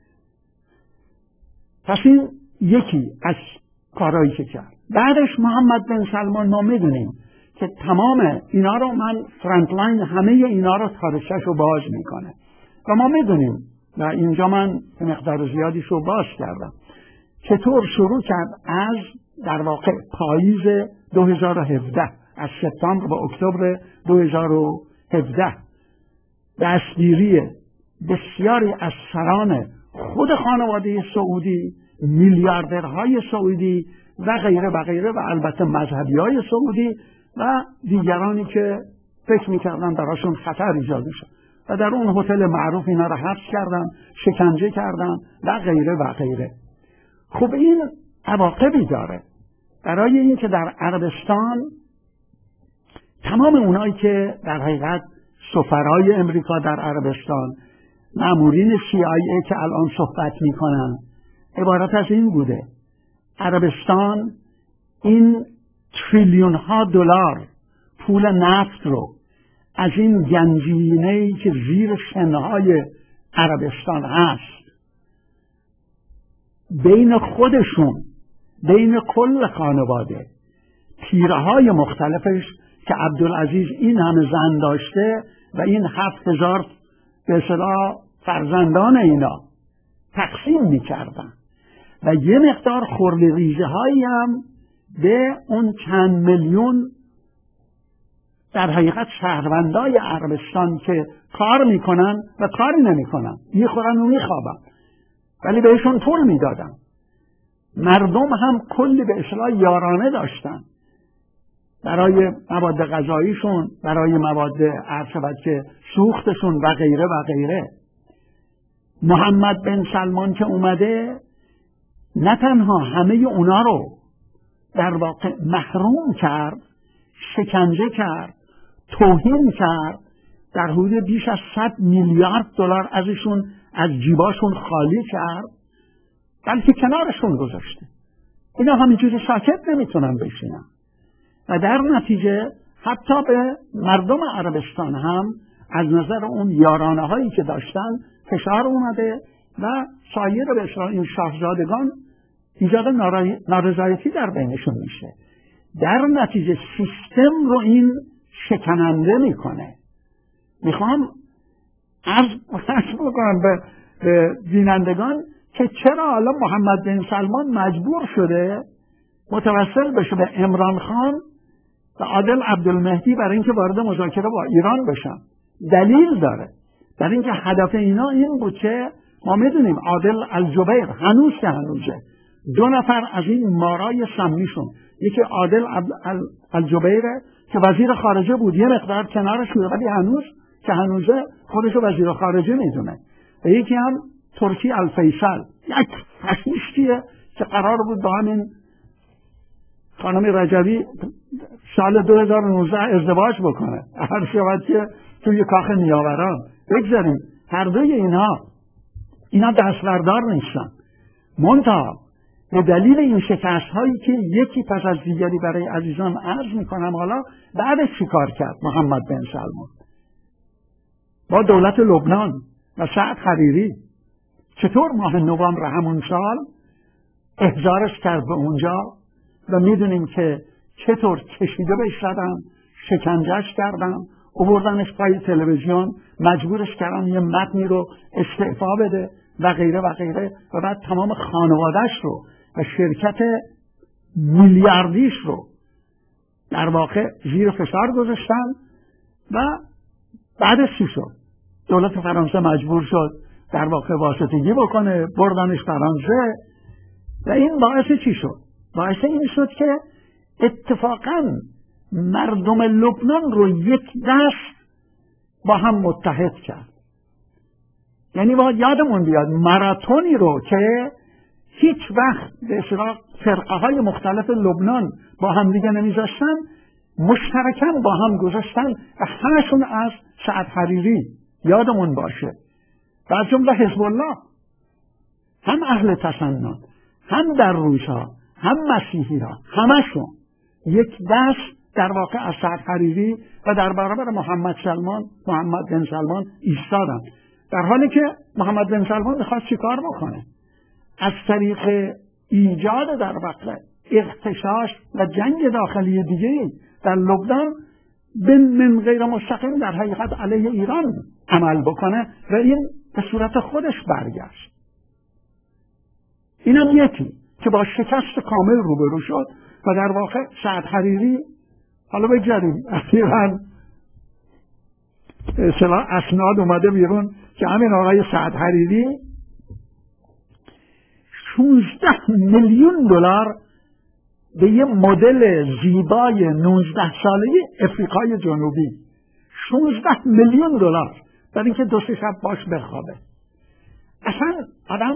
پس این یکی از کارهایی که کرد. بعدش محمد بن سلمان، ما میدونیم که تمام اینا رو، من فرانت لاین همه اینا رو تاریخش رو باز میکنه و ما میدونیم و اینجا من مقدار زیادیش رو باز کردم چطور شروع کرد از در واقع پاییز دو هزار و هفده، از سپتامبر به اکتبر دو هزار و هفده دستگیری بسیاری از سران خود خانواده سعودی، میلیاردرهای سعودی و غیره و غیره و البته مذهبی های سعودی و دیگرانی که فکر میکردن براشون خطر ایجاد میشه و در اون هتل معروف اینا رو حبس کردن، شکنجه کردن و غیره و غیره. خب این عواقبی داره برای این که در عربستان تمام اونایی که در حقیقت سفرای امریکا در عربستان، مامورین سی آی ای که الان صحبت میکنن، عبارت از این بوده: عربستان این تریلیون ها دلار پول نفت رو از این گنجینه‌ای که زیر شنهای عربستان هست بین خودشون، بین کل خانواده، تیره‌های مختلفش که عبدالعزیز این همه زن داشته و این هفت هزار به اصطلاح فرزندان اینا تقسیم می‌کردن و یه مقدار خورده ریزه هایی هم به اون چند میلیون در حقیقت شهروندای عربستان که کار میکنن و کاری نمیکنن، میخورن و میخوابن، ولی بهشون پول میدادن. مردم هم کلی به اصطلاح یارانه داشتن برای مواد غذاییشون، برای مواد عرض که سوختشون و غیره و غیره. محمد بن سلمان که اومده نه تنها همه اونا رو در واقع محروم کرد، شکنجه کرد، توهین کرد، در حدود بیش از صد میلیارد دلار ازشون از جیباشون خالی کرد، بلکه کنارشون گذاشته. اینا همینجوری ساکت نمیتونن بشینن و در نتیجه حتی به مردم عربستان هم از نظر اون یارانه هایی که داشتن فشار اومده و سایر به اصطلاح این شاهزادگان ایجاد نارضایتی در بینشون میشه. در نتیجه سیستم رو این شکننده میکنه. میخوام عرض بکنم به, به بینندگان که چرا حالا محمد بن سلمان مجبور شده متوسل بشه به عمران خان و عادل عبدالمهدی برای اینکه وارد مذاکره با ایران بشن. دلیل داره، در اینکه هدف اینا این بود که ما میدونیم عادل الجبیر هنوز که هنوزه دو نفر از این مارای سمیشون، یکی عادل الجبیره که وزیر خارجه بود، یه مقدار کنارش بود ولی هنوز که هنوزه خودشو وزیر خارجه میدونه، و یکی هم ترکی الفیصل، یک فاشیستیه که قرار بود با همین خانم رجبی سال دو هزار و نوزده ازدواج بکنه، هر شود که توی کاخ نیاوران. بگذاریم هر دوی اینها اینا دستبردار نیستن، منتها به دلیل این شکست هایی که یکی پس از دیگری برای عزیزان عرض میکنم، حالا بعدش چی کار کرد محمد بن سلمان با دولت لبنان و سعد حریری؟ چطور ماه نوامبر همون سال احضارش کرد به اونجا و میدونیم که چطور کشیده بهش زدن، شکنجهش کردن، آوردنش پای تلویزیون، مجبورش کردن یه متنی رو استعفا بده و غیره و غیره، و بعد تمام خانوادهش رو و شرکت میلیاردیش رو در واقع زیر فشار گذاشتن. و بعدش چی شد؟ دولت فرانسه مجبور شد در واقع واسطگی بکنه، بردنش فرانسه و این باعث چی شد؟ باعث این شد که اتفاقاً مردم لبنان رو یک دست با هم متحد کرد. یعنی باید یادمون بیاد ماراتونی رو که هیچ وقت به اصطلاح فرقه های مختلف لبنان با هم دیگه نمیذاشتن، مشترکاً با هم گذاشتن و همشون از سعد حریری یادمون باشه و از جمله حزب الله، هم اهل تسنن، هم درویش‌ها، هم مسیحی‌ها، همشون یک دست در واقع از سعد حریری و در برابر محمد سلمان محمد بن سلمان ایستادن، در حالی که محمد بن سلمان میخواست چیکار بکنه؟ از طریق ایجاد در واقع اغتشاش و جنگ داخلی دیگه در لبنان من غیر مستقیم در حقیقت علیه ایران عمل بکنه و این به صورت خودش برگشت. اینم یکی که با شکست کامل روبرو شد و در واقع سعد حریری، حالا بگذاریم اخیراً اصطلاح اسناد اومده بیرون که همین آقای سعد حریری شانزده میلیون دلار به یه مدل زیبای نوزده ساله افریقای جنوبی، شانزده میلیون دلار برای اینکه دو سه شب باش بخوابه. اصلا آدم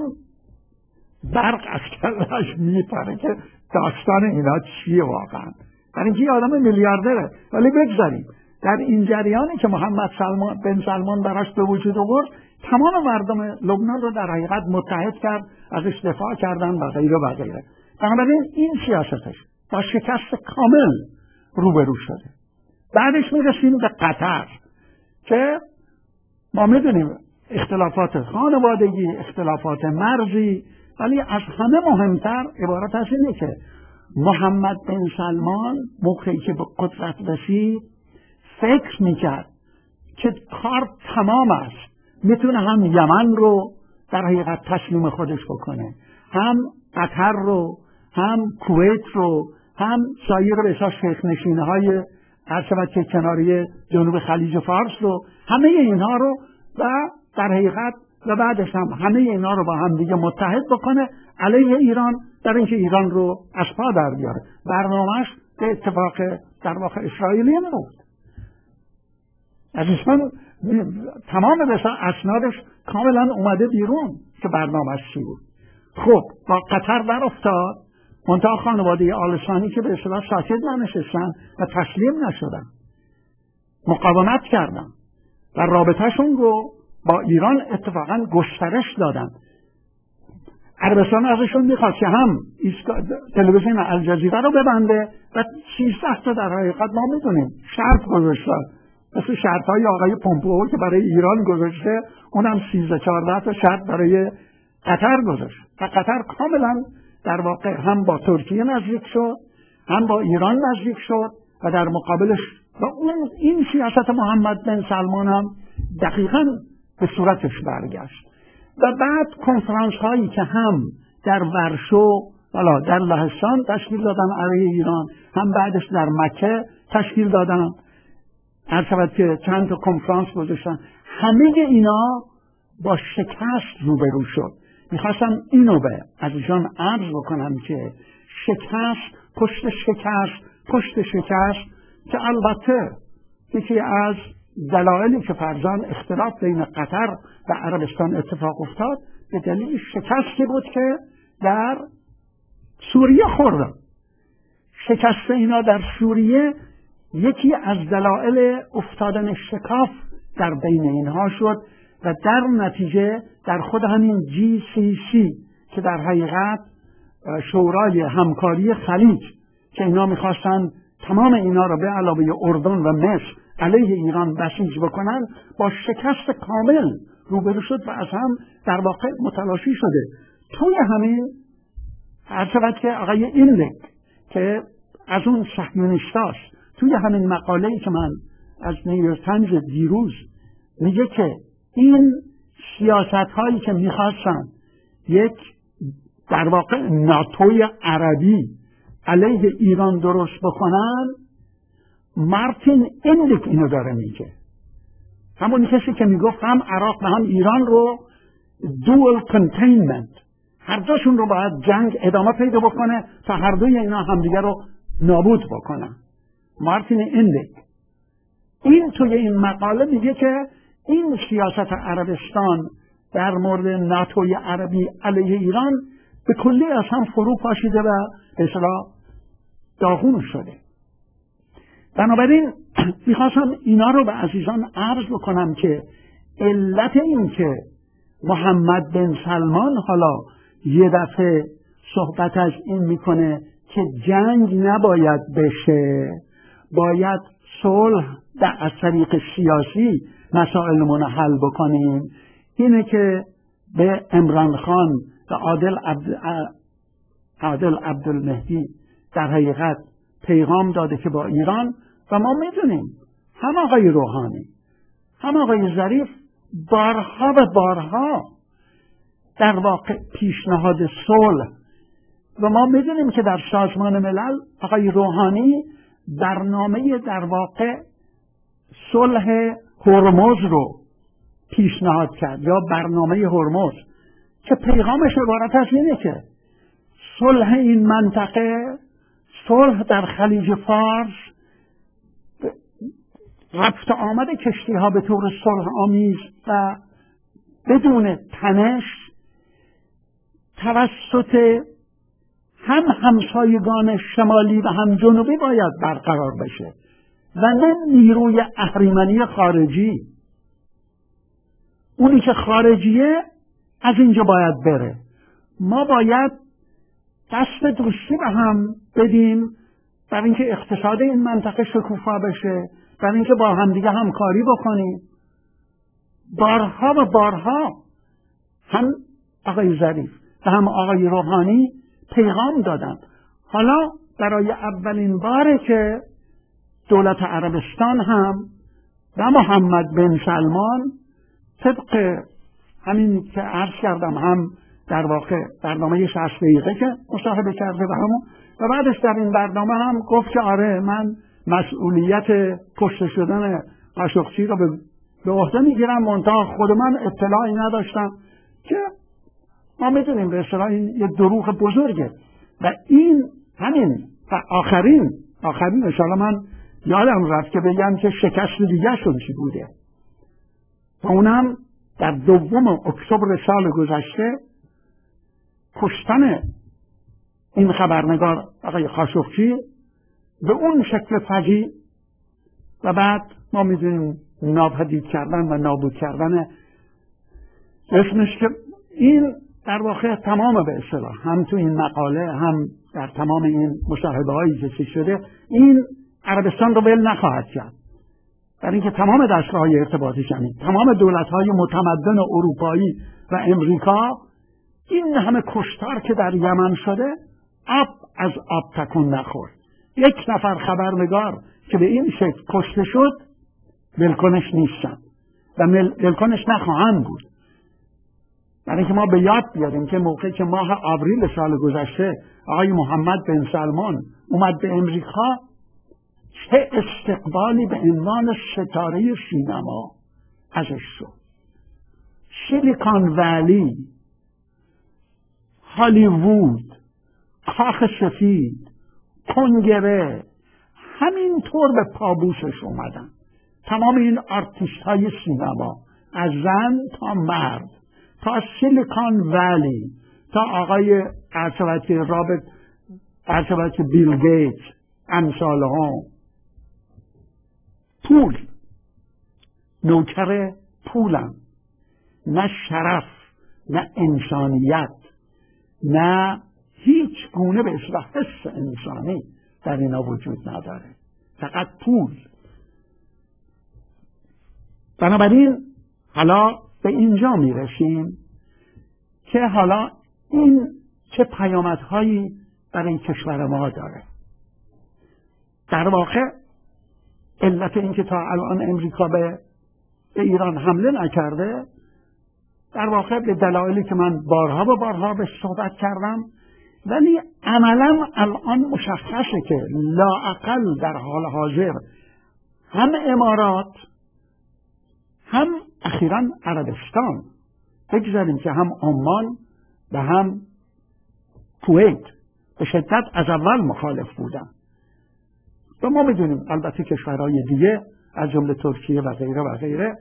برق از کلش میپره که داستان اینا چیه واقعا، برای اینکه آدم میلیاردره. ولی بگذاریم در این جریانی که محمد سلمان بن سلمان براش به وجود آورد، تمام مردم لبنان رو در حقیقت متحد کرد، ازش دفاع کردن و غیره و غیره. بنابراین این سیاستش با شکست کامل روبرو شده. بعدش میرسیم به قطر که ما میدونیم اختلافات خانوادگی، اختلافات مرزی، ولی از همه مهمتر عبارت از اینه که محمد بن سلمان موقعی که به قدرت رسید فکر میکرد که کار تمام است، میتونه هم یمن رو در حقیقت تسلیم خودش بکنه، هم قطر رو، هم کویت رو، هم سایر بسیار شیخ نشینه های عرشبت که کناری جنوب خلیج فارس رو، همه اینها رو و در حقیقت و بعدش هم همه اینا رو با هم دیگه متحد بکنه علیه ایران، در اینکه ایران رو از پا در بیاره. برنامه‌اش به اتفاق در واقع اسرائیلی بود. از اسمان تمام بسیار اسنادش کاملا اومده بیرون که برنامه‌اش چی بود. خب با قطر در افتاد، منتها خانواده آل ثانی که به اصطلاح ساکت ننشستن و تسلیم نشدن، مقاومت کردن و رابطهشون رو با ایران اتفاقا گسترش دادن. عربستان ازشون میخواد که هم تلویزیون الجزیره رو ببنده و سیزده تا در حقیقت ما میدونیم شرط گذاشتن، مثل شرط های آقای پومپئو که برای ایران گذاشته، اونم سیزده چهارده تا شرط برای قطر گذاشت و قطر کاملا در واقع هم با ترکیه نزدیک شد، هم با ایران نزدیک شد و در مقابلش و اون این سیاست محمد بن سلمان هم دقیقاً به صورتش برگشت. و بعد کنفرانس هایی که هم در ورشو والا در لهستان تشکیل دادن علیه ایران، هم بعدش در مکه تشکیل دادن، هر شود که چند تا کنفرانس گذاشتن، همه اینا با شکست روبرو شد. میخواستم اینو به از ایشان عرض بکنم که شکست پشت شکست پشت شکست که البته یکی از دلایلی که فرزان اختلاف بین قطر و عربستان اتفاق افتاد به دلیل شکستی بود که در سوریه خوردن. شکست اینا در سوریه یکی از دلایل افتادن شکاف در بین اینها شد و در نتیجه در خود همین جی سی سی که در حقیقت شورای همکاری خلیج که اینا میخواستن تمام اینا را به علاوه اردن و مصر علیه ایران بسیج بکنن، با شکست کامل روبرو شد و از هم در واقع متلاشی شده. توی همین هر شود که آقای اینلک که از اون صهیونیستاست، توی همین مقاله‌ای که من از نیویورک تایمز دیروز میگه که این سیاست هایی که میخواستن یک در واقع ناتوی عربی علیه ایران درست بکنن، مارتین اینلک اینو داره میگه، همون کسی که میگفت هم عراق و هم ایران رو دوال کنتینمنت، هر دوشون رو باید جنگ ادامه پیدا بکنه تا هر دوی اینا همدیگه رو نابود بکنن. مارتین ایندک این توی این مقاله میگه که این سیاست عربستان در مورد ناتوی عربی علیه ایران به کلی از هم فرو پاشیده و به اصطلاح داغون شده. بنابراین میخواستم اینا رو به عزیزان عرض بکنم که علت این که محمد بن سلمان حالا یه دفعه صحبت از این میکنه که جنگ نباید بشه، باید صلح از طریق سیاسی مسائلمون حل بکنیم، اینه که به عمران خان و عادل عبد عادل عبدالمهدی در حقیقت پیغام داده که با ایران، و ما میدونیم هم آقای روحانی هم آقای ظریف بارها و بارها در واقع پیشنهاد صلح، و ما میدونیم که در سازمان ملل آقای روحانی برنامه در واقع صلح هرمز رو پیشنهاد کرد، یا برنامه هرمز، که پیغامش عبارت از اینه که صلح این منطقه، صلح در خلیج فارس، رفت آمد کشتی ها به طور صلح آمیز و بدون تنش توسط هم همسایگان شمالی و هم جنوبی باید برقرار بشه و نه نیروی اهریمنی خارجی. اونی که خارجیه از اینجا باید بره. ما باید دست دوستی به هم بدیم برای اینکه اقتصاد این منطقه شکوفا بشه، برای اینکه با همدیگه همکاری بکنیم. بارها و بارها هم آقای ظریف و هم آقای روحانی پیغام دادن. حالا برای اولین باره که دولت عربستان هم و محمد بن سلمان طبق همین که عرض کردم، هم در واقع برنامه شصت دقیقه که مصاحبه کرده و همون، و بعدش در این برنامه هم گفت که آره من مسئولیت کشته شدن قاشقچی رو به عهده میگیرم، منتها خود من اطلاعی نداشتم، که ما میدونیم به اصطلاح این یه دروغ بزرگه. و این همین و آخرین آخرین انشاءالله من یادم رفت که بگم که شکست دیگه شون چی بوده، و اونم در دوم اکتبر سال گذشته کشتن این خبرنگار آقای خاشقچی به اون شکل فجیع، و بعد ما میدونیم ناپدید کردن و نابود کردن اسمش، که این در واقع تمام به اصطلاح هم تو این مقاله هم در تمام این مصاحبه هایی که شده، این عربستان رو ول نخواهد کرد، برای اینکه تمام دستگاه های ارتباطی شنید، تمام دولت های متمدن اروپایی و امریکا، این همه کشتار که در یمن شده آب از آب تکون نخورد. یک نفر خبرنگار که به این شکل کشته شد ولکنش نیستن و ولکنش نخواهند بود. برای اینکه ما به یاد بیاریم که موقعی که ماه آوریل سال گذشته آقای محمد بن سلمان اومد به امریکا، چه استقبالی به عنوان ستاره سینما ازش شد. سیلیکون ولی، هالیوود، کاخ سفید، کنگره، همینطور به پابوسش اومدن. تمام این آرتیست های سینما، از زن تا مرد، تا سیلیکون ولی، تا آقای ارشبت رابرت ارشبت بیل گیتس، امثال ها، پول، نوکر پولن، نه شرف، نه انسانیت، نه هیچ گونه به اصلاح حس انسانی در اینا وجود نداره، فقط پول. بنابراین حالا به اینجا میرسیم که حالا این چه پیامدهایی برای کشور ما داره. در واقع علت این که تا الان امریکا به ایران حمله نکرده، در واقع به دلایلی که من بارها و بارها به صحبت کردم، ولی عملا الان مشخصه که لااقل در حال حاضر هم امارات هم اخیراً عربستان، بگذاریم که هم عمان و هم کویت به شدت از اول مخالف بودن و ما بدونیم البته کشورهای دیگه از جمله ترکیه و غیره و غیره.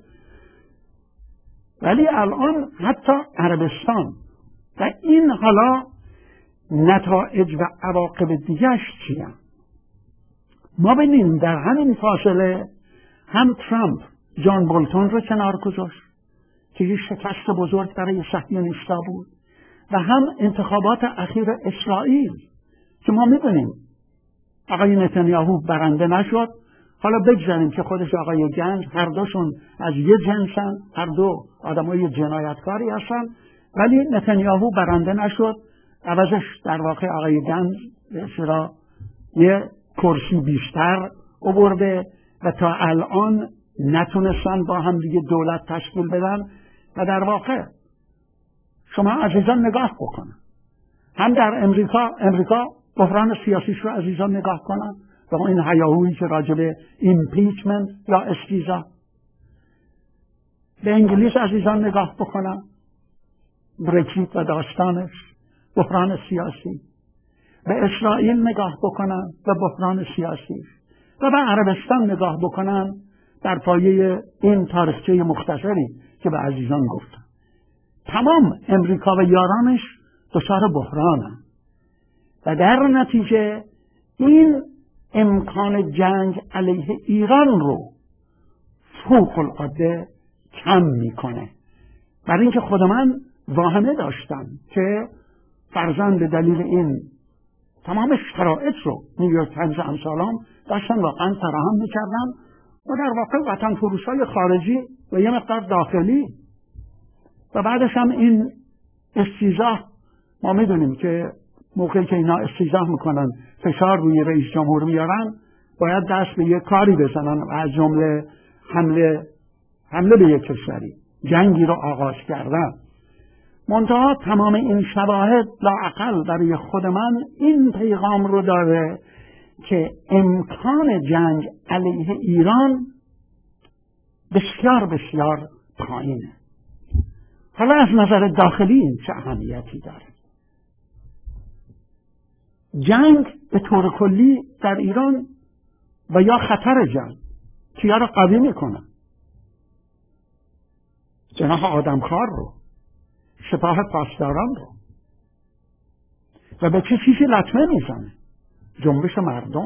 ولی الان حتی عربستان و این حالا نتایج و عواقب دیگهش چیه؟ ما ببینیم در همین فاصله هم ترامپ جان بولتون رو کنار گذاشت که یه شکست بزرگ برای صهیونیست‌ها بود و هم انتخابات اخیر اسرائیل که ما می‌دونیم آقای نتانیاهو برنده نشد. حالا بگذاریم که خودش آقای گنج هر دوشون از یه جنسن، هر دو آدمای جنایتکاری هستن، ولی نتانیاهو برنده نشد. عوضش در واقع آقای گنج چرا یه کرسی بیشتر آورده و تا الان نتونستن با هم دیگه دولت تشکیل بدن. و در واقع شما عزیزان نگاه بکنن، هم در امریکا امریکا بحران سیاسیش رو عزیزان نگاه کنن و این هیاهویی که راجب ایمپیچمنت یا استیزا، به انگلیس عزیزان نگاه بکنن، برکزیت و داستانش، بحران سیاسی، به اسرائیل نگاه بکنن و بحران سیاسی، و به عربستان نگاه بکنن در پایه این تاریخچه مختصری که به عزیزان گفتم. تمام امریکا و یارانش دچار بحرانن و در نتیجه این امکان جنگ علیه ایران رو فوق العاده کم میکنه. برای اینکه خود من واهمه داشتم که فرضاً به دلیل این تمام شرایط رو نیویورک تایمز و امثالام داشتن واقعا فراهم میکردن و در واقع وطن فروشای خارجی و یه مقدار داخلی و بعدش هم این استیزاه. ما میدونیم که موقعی که اینا استیزاه میکنن فشار روی رئیس جمهور میارن، باید دست به یه کاری بزنن و از جمله حمله حمله به یک کشوری، جنگی رو آغاز کردن. منتها تمام این شواهد لااقل برای خود من این پیغام رو داره که امکان جنگ علیه ایران بسیار بسیار پایینه. حالا از نظر داخلی این چه اهمیتی داره؟ جنگ به طور کلی در ایران و یا خطر جنگ کیا رو قوی میکنه؟ جناح آدمخوار رو، سپاه پاسداران رو، و به چه چیزی لطمه میزنه؟ جنبش مردم.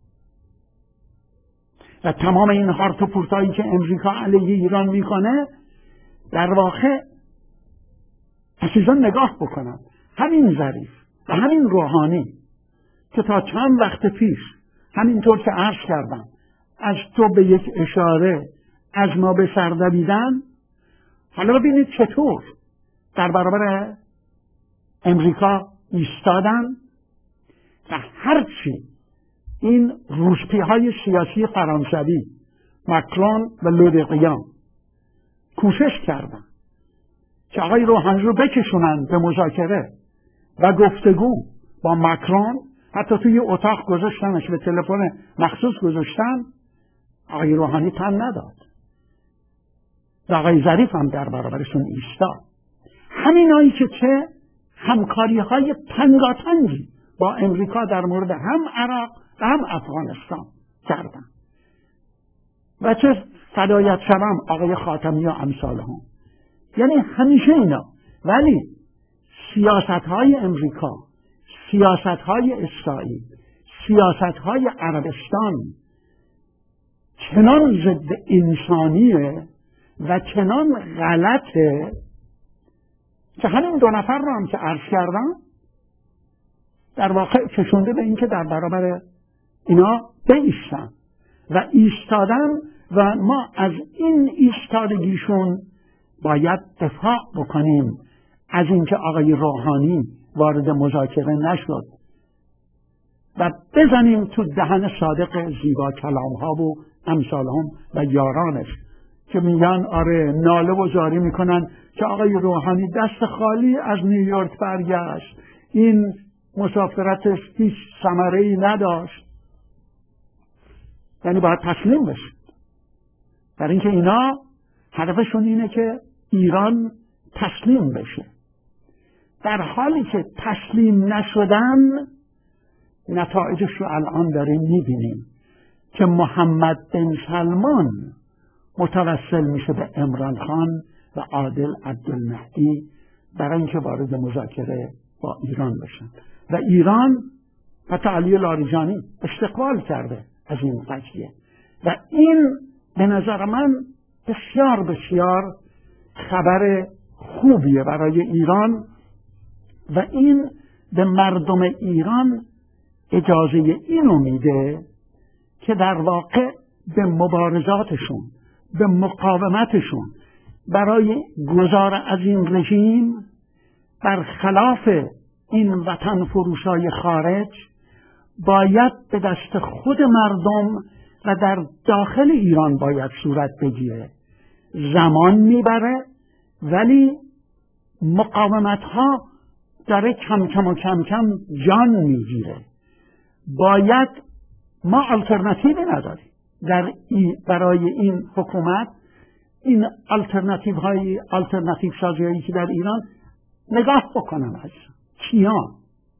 و تمام این هارت و پورتایی که امریکا علیه ایران میکنه در واقع عزیزان نگاه بکنن، همین ظریف و همین روحانی که تا چند وقت پیش همینطور که عرض کردم از تو به یک اشاره از ما به سر دویدن، حالا ببینید چطور در برابر امریکا ایستادن و هرچی این روسپی های سیاسی فرانسوی ماکرون و لودقیان کوشش کردن که آقای روحانی رو بکشونن به مذاکره و گفتگو با ماکرون، حتی توی اتاق گذاشتنش، به تلفن مخصوص گذاشتن، آقای روحانی تن نداد و آقای ظریف هم در برابرشون ایستاد. همینایی که چه همکاری های تنگاتنگی با امریکا در مورد هم عراق و هم افغانستان کردن و چه فدایت شوم آقای خاتمی و امثال هم. یعنی همیشه اینا. ولی سیاست های امریکا، سیاست های اسرائیل، سیاست های عربستان چنان ضد انسانیه و چنان غلطه که همین دو نفر رو هم که عرض کردم در واقع کشونده به این که در برابر اینا بایستن و ایستادن و ما از این ایستادگیشون باید دفاع بکنیم از اینکه آقای روحانی وارد مذاکره نشد و بزنیم تو دهن صادق زیبا کلام ها و امثال هم و یارانش که میگن آره ناله و زاری میکنن که آقای روحانی دست خالی از نیویورک برگشت، این مسافرتش هیچ ثمره‌ای نداشت. یعنی باید تسلیم بشید، برای اینکه اینا هدفشون اینه که ایران تسلیم بشه در حالی که تسلیم نشدن، نتایجش رو الان داریم میبینیم که محمد بن سلمان متوسل میشه به عمران خان و عادل عبدالمهدی برای اینکه وارد مذاکره با ایران بشن و ایران حتی علی لاریجانی استقبال کرده از این قضیه و این به نظر من بسیار بسیار خبر خوبیه برای ایران و این به مردم ایران اجازه اینو میده که در واقع به مبارزاتشون، به مقاومتشون برای گذار از این رژیم برخلاف این وطن فروشای خارج باید به دست خود مردم و در داخل ایران باید صورت بگیره. زمان میبره ولی مقاومت ها داره کم کم و کم کم جان میگیره. باید ما آلترناتیوی نداریم در ای برای این حکومت. این آلترناتیو های آلترناتیو سازی هایی که در ایران نگاه بکنم از کیان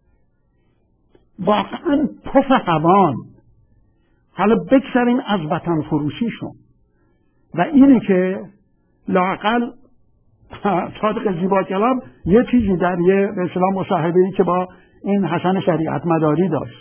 واقعا پف هوان. حالا بگذاریم از وطن فروشیشون و اینه که لااقل صادق زیبا کلام یه چیزی در یه به اصطلاح مصاحبه‌ای که با این حسن شریعت مداری داشت،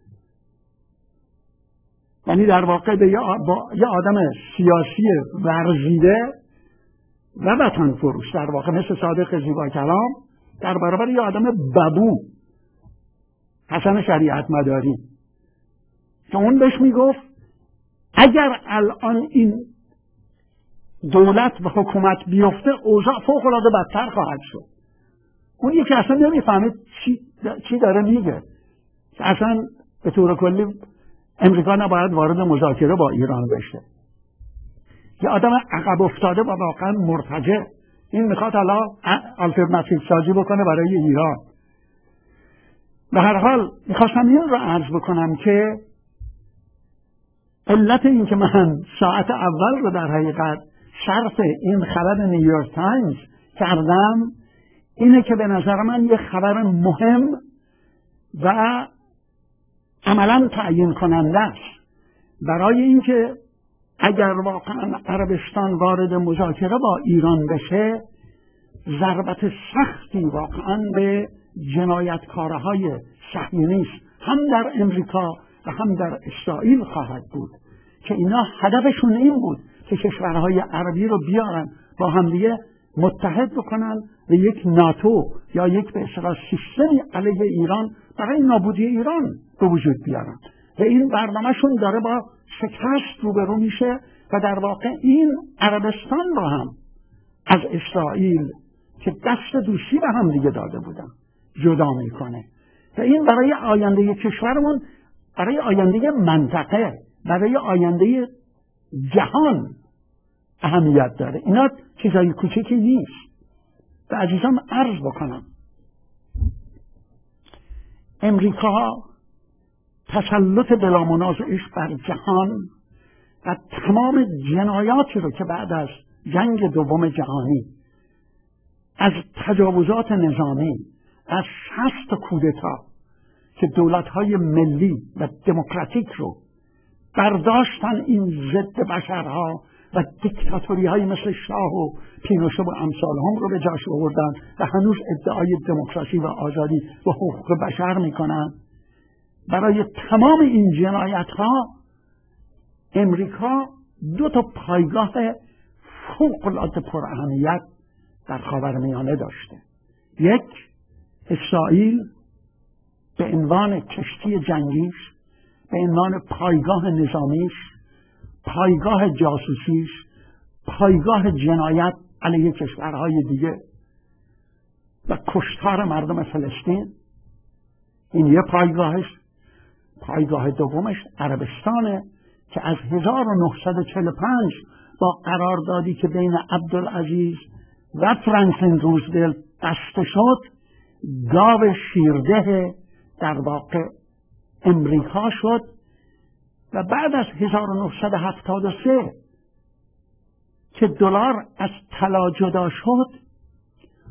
یعنی در واقع به یه, با یه آدم سیاسی ورزیده و وطن فروش در واقع مثل صادق زیبا کلام در برابر یه آدم ببو حسن شریعت مداری که اون بهش میگفت اگر الان این دولت و حکومت بیفته اوضاع فوق العاده بدتر خواهد شد. اون یکی اصلا نمیفهمه چی, چی داره میگه. اصلا به طور کلی امریکا نباید وارد مذاکره با ایران بشه. یه آدم عقب افتاده و واقعا مرتجع. این میخواد حالا آلترناتیو سازی بکنه برای ایران. به هر حال میخواستم این رو عرض بکنم که علت این که من ساعت اول رو در حقیقت صرف این خبر نیویورک تایمز کردم اینه که به نظر من یه خبر مهم و عملاً تعیین کننده است برای اینکه اگر واقعاً عربستان وارد مذاکره با ایران بشه ضربت سختی واقعاً به جنایتکارهای صهیونیست هم در امریکا و هم در اسرائیل خواهد بود که اینا هدفشون این بود که کشورهای عربی رو بیارن با همدیگه متحد بکنن و یک ناتو یا یک به اصطلاح سیستمی علیه ایران برای نابودی ایران به وجود بیارن و این برنامهشون داره با شکست روبرو میشه و در واقع این عربستان رو هم از اسرائیل که دست دوستی به هم دیگه داده بودن جدا میکنه و این برای آینده کشورمون، برای آینده منطقه، برای آینده جهان اهمیت داره. اینا چیزای کوچکی نیست. و عزیزان عرض بکنم امریکا تسلط بلا منازعش بر جهان و تمام جنایاتی رو که بعد از جنگ دوم جهانی از تجاوزات نظامی، از شصت کودتا که دولت‌های ملی و دموکراتیک رو برداشتن این ضد بشرها و دیکتاتوری های مثل شاه و پینوشه و امثال هم رو به جاش آوردن و هنوز ادعای دموکراسی و آزادی و حقوق بشر میکنن. برای تمام این جنایت ها امریکا دو تا پایگاه فوق العاده پر اهمیت در خاورمیانه داشته. یک، اسرائیل به عنوان کشتی جنگیش، به عنوان پایگاه نظامیش، پایگاه جاسوسیش، پایگاه جنایت علیه کشورهای دیگه و کشتار مردم فلسطین. این یه پایگاهش. پایگاه دومش عربستانه که از هزار و نهصد و چهل و پنج با قراردادی که بین عبدالعزیز و فرانکلین روزولت بسته شد گاو شیرده در واقع امریکا شد و بعد از هزار و نهصد و هفتاد و سه که دلار از طلا جدا شد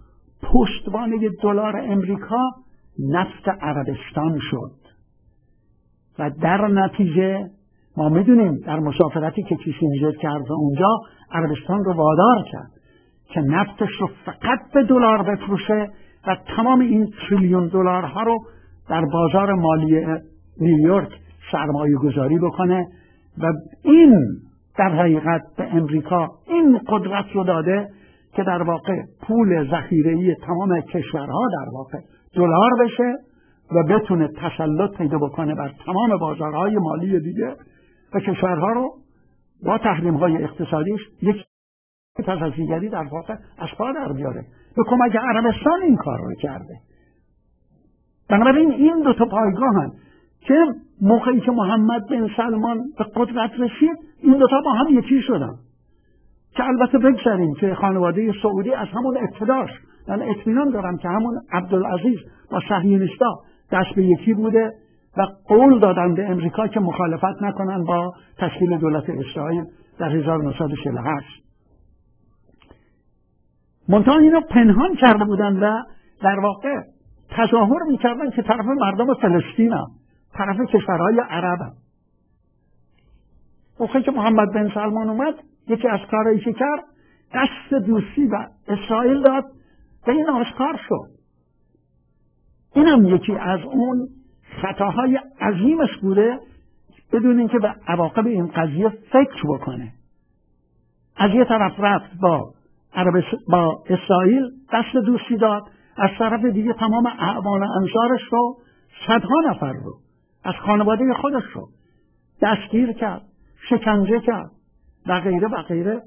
پشتوانه دلار امریکا نفت عربستان شد و در نتیجه ما میدونیم در مسافرتی که کیسینجر کرد اونجا عربستان رو وادار کرد که نفتش رو فقط به دلار بفروشه و تمام این تریلیون دلارها رو در بازار مالی نیویورک سرمایه گذاری بکنه و این در حقیقت به امریکا این قدرت رو داده که در واقع پول ذخیره‌ای تمام کشورها در واقع دلار بشه و بتونه تسلط پیدا بکنه بر تمام بازارهای مالی دیگه و کشورها رو با تحریم‌های اقتصادیش یک پس از دیگری در واقع از پا در بیاره. به کمک عربستان این کار رو کرده. بنابراین این دو تا پایگاهن که موقعی که محمد بن سلمان به قدرت رسید این دو تا با هم یکی شدن. که البته بگذاریم که خانواده سعودی از همون ابتداش، من اطمینان دارم که همون عبدالعزیز با صهیونیستا دست به یکی بوده و قول دادن به امریکا که مخالفت نکنن با تشکیل دولت اسرائیل در هزار و نهصد و چهل و هشت. منتها اینو پنهان کرده بودن و در واقع تظاهر میکردن که طرف مردم فلسطین هم، طرف کشورهای عرب هم. موقعی که محمد بن سلمان اومد یکی از کارهایی که کرد دست دوستی و اسرائیل داد و این آشکار شد. این هم یکی از اون خطاهای عظیمش بوده بدون اینکه به عواقب این قضیه فکر بکنه. از یه طرف رفت با عرب با اسرائیل دست دوستی داد، از طرف دیگه تمام اعوان انصارش رو، صدها نفر رو از خانواده خودش رو دستگیر کرد، شکنجه کرد و غیره و غیره.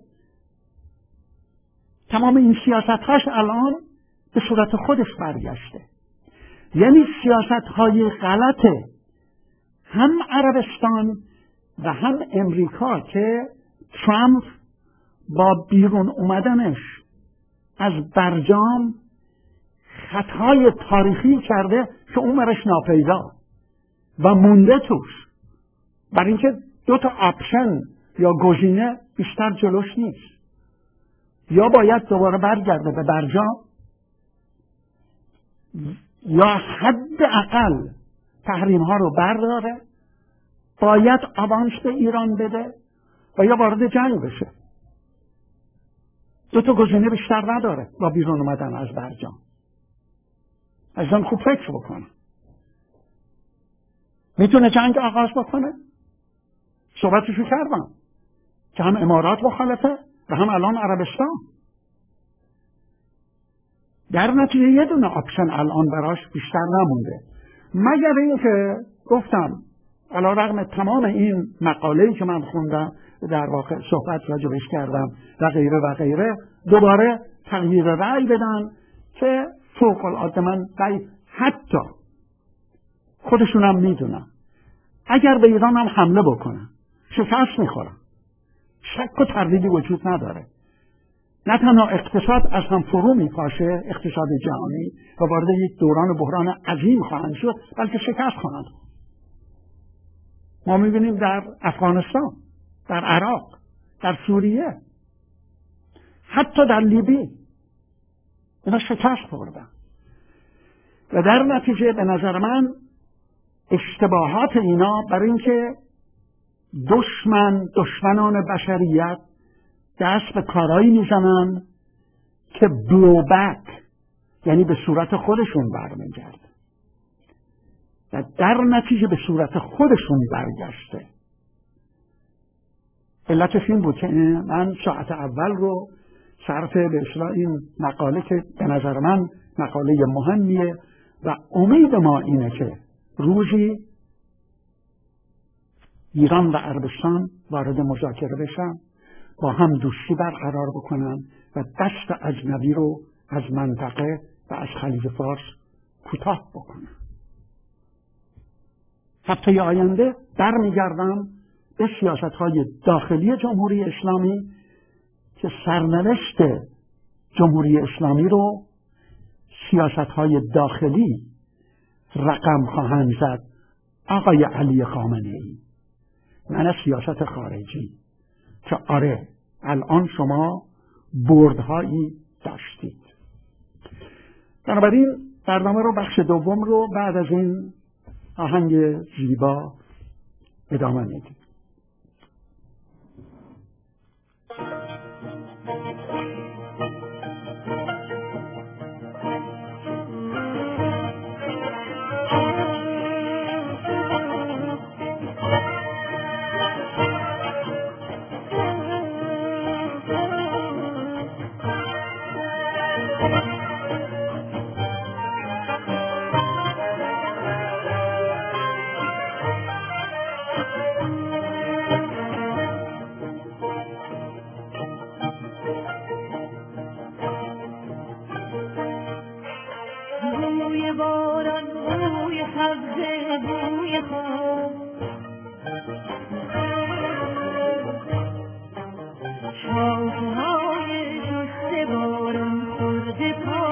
تمام این سیاست‌هاش الان به صورت خودش برگشته. یعنی سیاست‌های غلط هم عربستان و هم امریکا که ترامپ با بیرون اومدنش از برجام خطای تاریخی کرده که عمرش ناپیدا و مونده توش، برای اینکه دو تا آپشن یا گزینه بیشتر جلوش نیست. یا باید دوباره برگرده به برجام یا حداقل تحریم ها رو برداره، باید آوانس به ایران بده و یا وارد جنگ بشه. دو تا گزینه بیشتر نداره با بیرون اومدن از برجام. ازم خوب فکر بکنه. میتونه جنگ آغاز بکنه؟ صحبتشو کردم که هم امارات مخالفه و هم الان عربستان. در نتیجه یه دونه آپشن الان براش بیشتر نمونده، مگر اینکه گفتم علیرغم تمام این مقاله‌ای که من خوندم در واقع صحبت راجبش کردم و غیره و غیره، دوباره تغییر رأی بدن که فوق العاده من رأی حتی خودشون هم میدونن اگر به ایران هم حمله بکنن شکست میخورن، شک و تردیدی وجود نداره. نه تنها اقتصاد از هم فرو میپاشه، اقتصاد جهانی، و وارد یک دوران بحران عظیم خواهند شد، بلکه شکست خواهند. ما میبینیم در افغانستان، در عراق، در سوریه، حتی در لیبی اینا شکست خوردن و در نتیجه به نظر من اشتباهات اینا برای اینکه دشمن دشمنان بشریت دست به کارایی میزنن که بلوبک، یعنی به صورت خودشون برمیگرده و در نتیجه به صورت خودشون برگشته. علتش این بود که من ساعت اول رو صرف به اصلاح این مقاله که به نظر من مقاله مهمیه و امید ما اینه که روزی ایران و عربستان وارد مذاکره بشن، با هم دوستی برقرار بکنن و دست اجنبی رو از منطقه و از خلیج فارس کوتاه بکنن. هفته آینده برمیگردم به سیاست‌های داخلی جمهوری اسلامی که سرنوشت جمهوری اسلامی رو سیاست‌های داخلی رقم خواهند زد آقای علی خامنه‌ای، نه سیاست خارجی. که آره الان شما بردهایی داشتید. بنابراین برنامه رو بخش دوم رو بعد از این آهنگ زیبا ادامه میدیم. بوی باران، بوی سبزه، بوی خواب، شاخه‌های شسته باران خورده پا،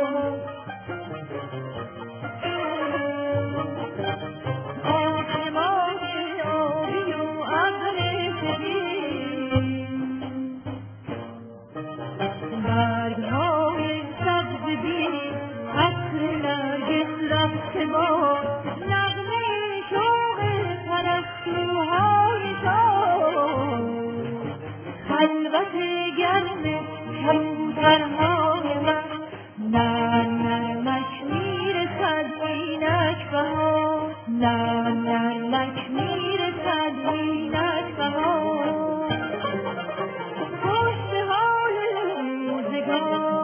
آسمان آبی و ابر سفید، برگ‌های سبز بی عطر نرگس رفته با نغمه شوق پرستوهای شاه، خلوت گرم کبوترهای من، نرم نرمک میرسد اینک بهار، نرم نرمک میرسد اینک بهار، خوش به حال روزگار.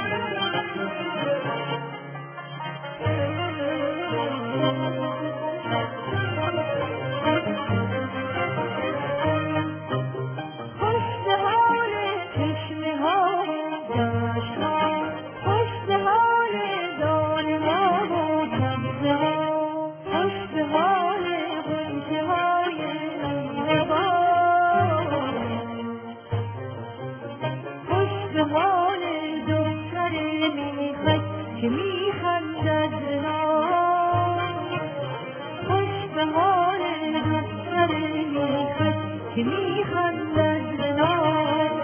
که میخندد نام، خوش به حال دختر میخند که میخندد نام.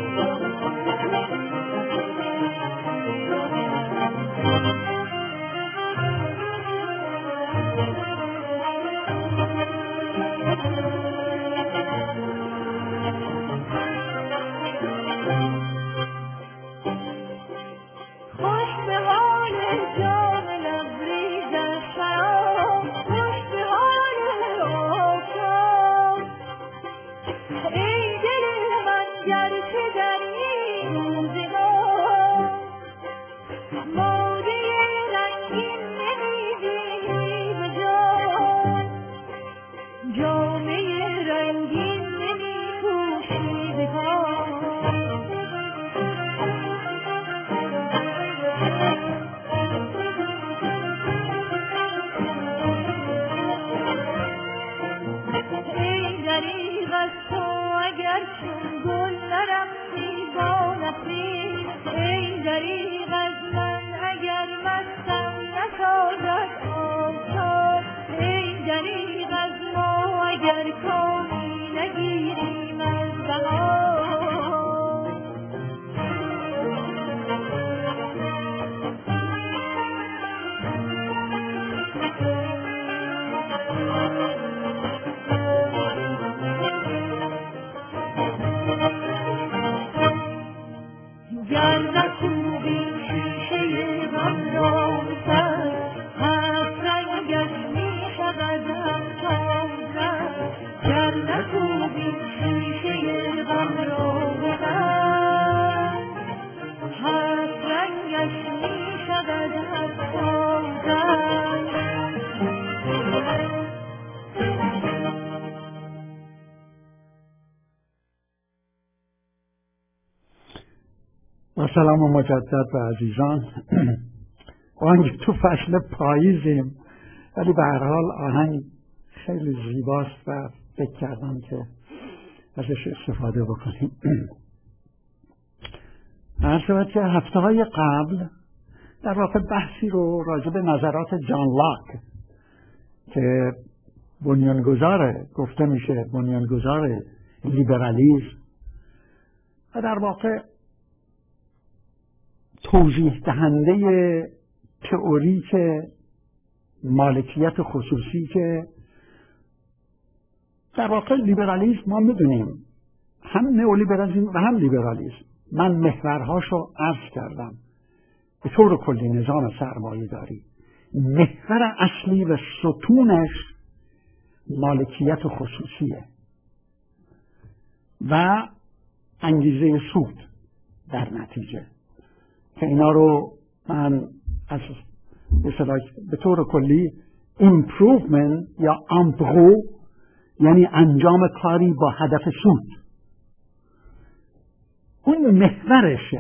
با سلام و مجدد به عزیزان. آهنگ تو فصل پاییزیم ولی به هر حال آهنگ خیلی زیباست و فکر کردم که ازش استفاده بکنیم. عرض شود که هفته های قبل در واقع بحثی رو راجع به نظرات جان لاک که بنیانگذار گفته میشه بنیانگذار لیبرالیسم و در واقع توضیح دهنده تئوریک مالکیت خصوصی که در واقع لیبرالیسم ما میدونیم هم نئولیبرالیسم و هم لیبرالیسم، من محورهاش رو عرض کردم. به طور کلی نظام سرمایه داری محور اصلی و ستونش مالکیت خصوصیه و انگیزه سود در نتیجه، که اینا رو من از به طور کلی improvement یا امپرو، یعنی انجام کاری با هدف سود، اون محورشه.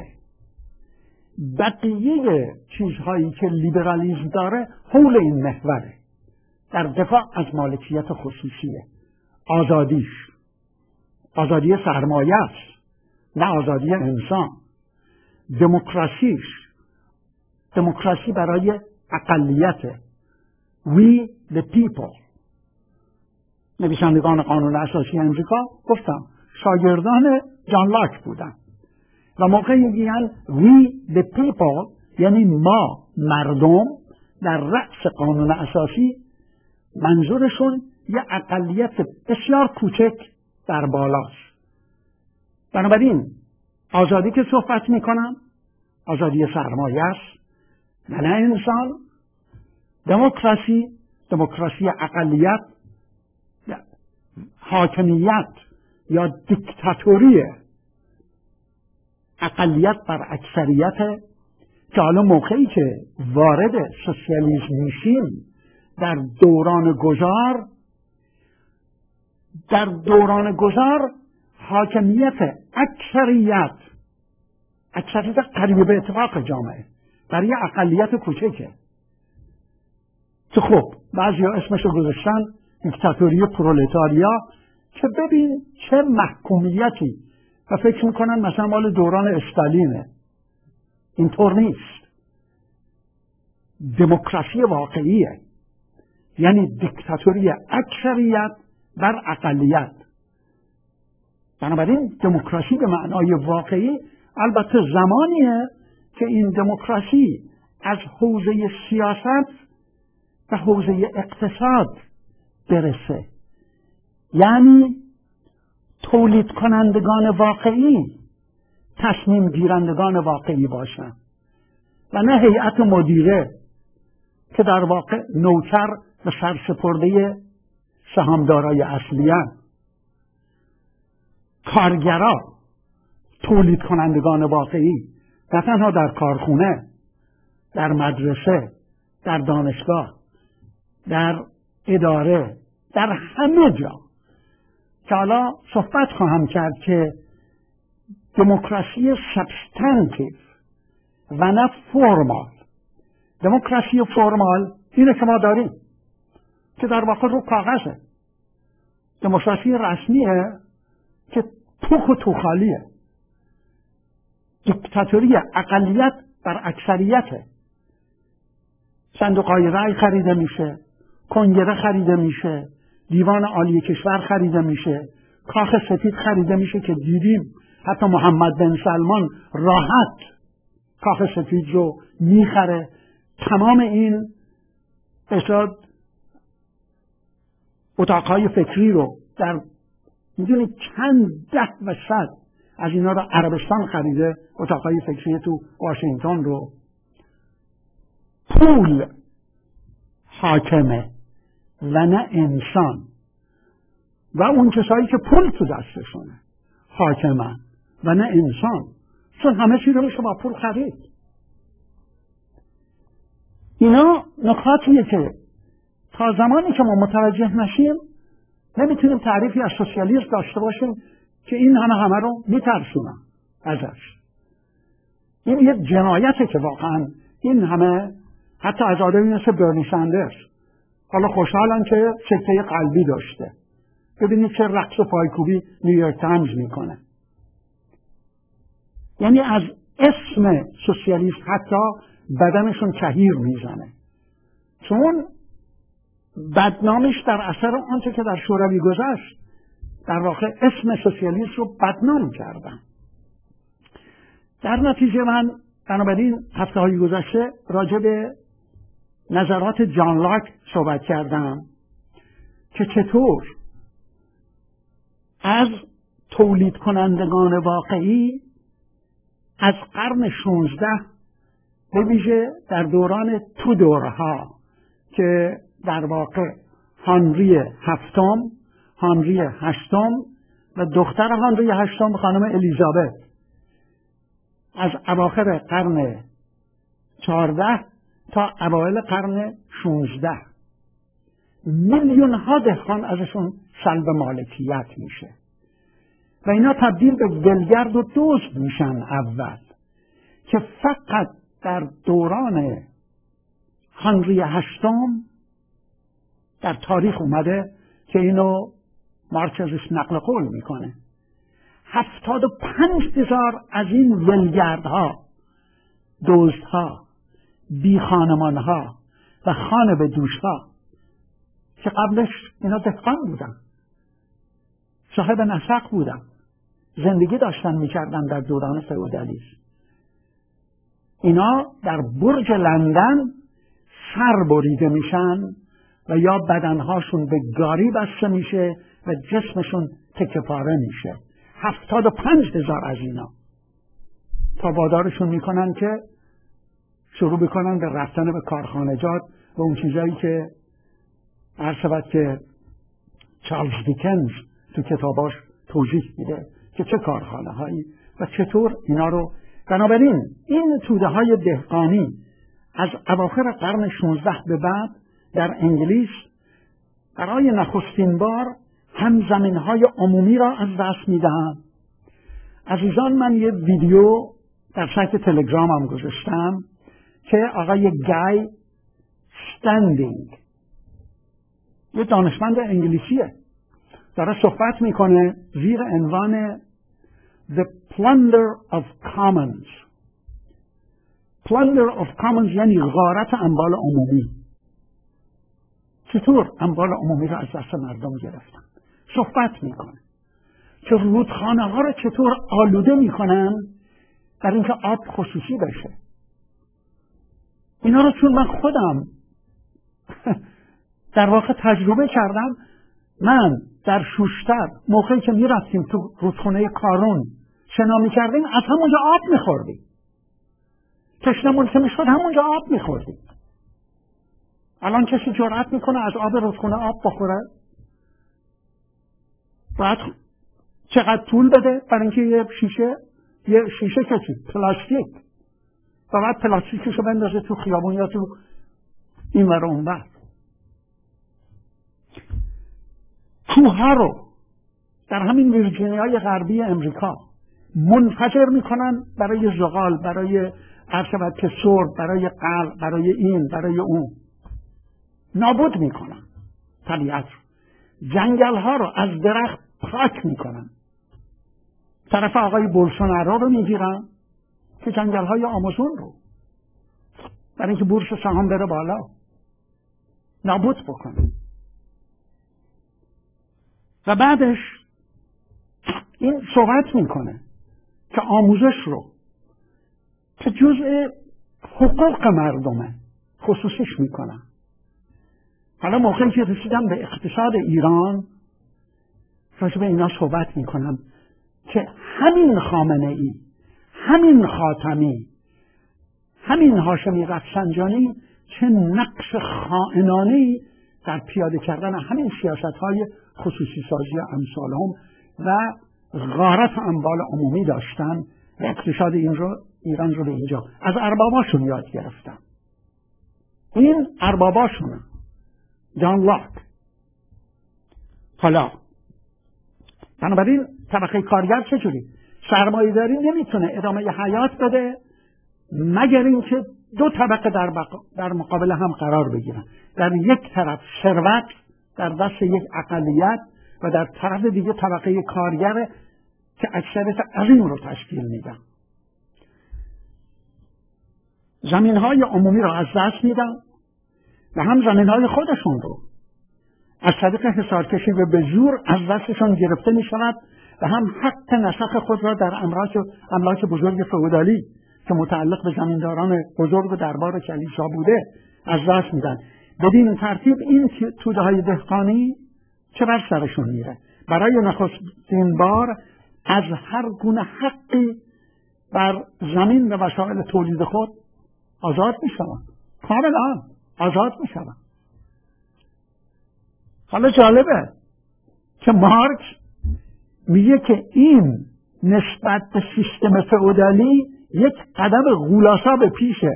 بقیه چیزهایی که لیبرالیسم داره حول این محوره، در دفاع از مالکیت خصوصیه، آزادیش، آزادی سرمایه است نه آزادی انسان، دموکراسیش، دموکراسی برای اقلیته، we the people. نویسندگان قانون اساسی امریکا گفتم شاگردان جان لاک بودن و موقعی میگن we the people یعنی ما مردم در رأس قانون اساسی، منظورشون یه اقلیت بسیار کوچک در بالاست. بنابراین آزادی که صحبت میکنم آزادی سرمایه است نه انسان. دموکراسی، دموکراسی اقلیت، حاکمیت یا دیکتاتوری اقلیت بر اکثریت، که حالا موقعی که وارد سوسیالیسم میشیم در دوران گذار در دوران گذار حاکمیت اکثریت اکثریت قریب به اتفاق جامعه برای اقلیت کوچکه، که خب بعضی ها اسمشو گذاشتن دیکتاتوری پرولتاریا، که ببین چه محکومیتی، و فکر میکنن مثلا مال دوران استالینه. اینطور نیست. دموکراسی واقعیه، یعنی دیکتاتوری اکثریت بر اقلیت. بنابراین دموکراسی به معنای واقعی البته زمانیه که این دموکراسی از حوزه سیاست و حوزه اقتصاد برسه، یعنی تولید کنندگان واقعی تصمیم گیرندگان واقعی باشن و نه هیئت مدیره که در واقع نوکر و سرسپرده سهامدارای اصلی هستند. کارگرا تولید کنندگان واقعی، نه تنها در کارخونه، در مدرسه، در دانشگاه، در اداره، در همه جا، که حالا صحبت خواهم کرد که دموکراسی سبستانتیو و نه فرمال. دموکراسی فرمال اینه که ما داریم که در واقع رو کاغذه. دموکراسی رسمیه که پوک و توخالیه. دیکتاتوری اقلیت بر اکثریته. صندوق‌های رأی خریده میشه، کنگره خریده میشه، دیوان عالی کشور خریده میشه، کاخ سفید خریده میشه که دیدیم حتی محمد بن سلمان راحت کاخ سفید رو میخره. تمام این اشاد اتاقهای فکری رو در میدونید چند ده و صد از اینا رو عربستان خریده، اتاقهای فکری تو واشنگتن رو. پول حاکمه و نه انسان، و اون کسایی که پول تو دستشونه حاکمن و نه انسان، چون همه چی رو میشه با پول خرید. اینا نکاتیه که تا زمانی که ما متوجه نشیم نمیتونیم تعریفی از سوسیالیسم داشته باشیم که این همه همه رو میترسونن ازش. این یک جنایته که واقعا این همه، حتی از آدمی مثل برنی سندرز، حالا خوشحالن که سکته قلبی داشته، ببینید چه رقص و پایکوبی نیویورک تایمز میکنه. یعنی از اسم سوسیالیسم حتی بدنشون کهیر میزنه، چون بدنامش در اثر آنچه که در شوروی گذشت، در واقع اسم سوسیالیسم رو بدنام کردن. در نتیجه من بنابراین هفته های گذشته راجع به نظرات جان لاک صحبت کردم که چطور از تولید کنندگان واقعی از قرن شانزده به ویژه در دوران تودورها که در واقع هنری هفتم، هنری هشتم و دختر هنری هشتم خانم الیزابت از اواخر قرن چهارده تا اوایل قرن شانزده میلیون ها دهقان ازشون سلب مالکیت میشه و اینا تبدیل به ولگرد و دزد میشن اول، که فقط در دوران هنری هشتم در تاریخ اومده که اینو مارکس ازش نقل قول میکنه. هفتاد و پنج هزار از این ولگردها، دزدها، بی خانمانها و خانه به دوشها که قبلش اینا دهقان بودن، صاحب نسق بودن، زندگی داشتن میکردن در دوران فئودالیسم، اینا در برج لندن سر بریده میشن و یا بدنهاشون به گاری بسته میشه و جسمشون تکه پاره میشه. هفتاد و پنج هزار از اینا تا وادارشون میکنن که شروع بکنن به رفتن به کارخانجات و اون چیزایی که عرض شود که چارلز دیکنز تو کتاباش توضیح میده که چه کارخانه هایی و چطور اینا رو. بنابراین این توده های دهقانی از اواخر قرن شانزده به بعد در انگلیس برای نخستین بار هم زمین های عمومی را از دست میدهند. عزیزان، من یه ویدیو در سایت تلگرامم گذاشتم که آقای گای استندینگ، یه دانشمند انگلیسیه، داره صحبت میکنه زیر عنوان The Plunder of Commons. Plunder of Commons یعنی غارت اموال عمومی. چطور اموال عمومی را از دست مردم گرفتن؟ صحبت میکنه که رودخانه ها را چطور آلوده میکنن در اینکه آب خصوصی بشه. اینا رو چون من خودم در واقع تجربه کردم، من در شوشتر موقعی که میرفتیم تو رودخانه کارون شنا میکردیم، از همونجا آب میخوردیم. تشنمون که میشد همونجا آب میخوردیم. الان کسی جرأت میکنه از آب رودخانه آب بخوره؟ باید چقدر طول بده برای اینکه یه شیشه یه شیشه کسی پلاستیک و بعد پلاستیکشو بندازه تو خیابون یا تو این ور اون ور. کوه رو در همین ویرجینیای غربی امریکا منفجر میکنن برای زغال، برای عرشبت که سرب، برای قلع، برای این، برای اون، نابود میکنن طبیعت رو. جنگل ها رو از درخت پاک میکنن. طرف آقای بولسونارو رو میگیرن که جنگل های آمازون رو برای اینکه بورس سهام بره بالا نابود بکنن. و بعدش این صحبت میکنه که آموزش رو که جزء حقوق مردمه خصوصیش میکنن. حالا موقعی که رسیدم به اقتصاد ایران راجع به اینا صحبت میکنم که همین خامنه ای، همین خاتمی، همین هاشمی رفسنجانی چه نقش خائنانه‌ای در پیاده کردن همین سیاست‌های خصوصی سازی امثالهم و غارت اموال عمومی داشتن و اقتصاد این رو ایران رو به اینجا از ارباباشون یاد گرفتن. این ارباباشونه، جان لاک. حالا بنابراین طبقه کارگر چجوری؟ سرمایه‌داری نمیتونه ادامه حیات بده مگر اینکه دو طبقه در, بق... در مقابل هم قرار بگیرن. در یک طرف ثروت در دست یک اقلیت و در طرف دیگه طبقه کارگر که اکثریت عظیم رو تشکیل میدن. زمین‌های عمومی رو از دست میدن و هم زمین‌های خودشون رو از طریق حصارکشی و به زور از دستشان گرفته می شود و هم حق نسخ خود را در املاک املاک بزرگ فئودالی که متعلق به زمینداران بزرگ و دربار کلیسا بوده از دست میدن. بدین ترتیب این توده های دهقانی چه بر سرشون میره؟ برای نخستین بار از هر گونه حقی بر زمین و وسایل تولید خود آزاد میشوند، کاملا آزاد میشوند. حالا جالبه که مارکس میگه که این نسبت به سیستم فئودالی یک قدم غولاسا به پیشه.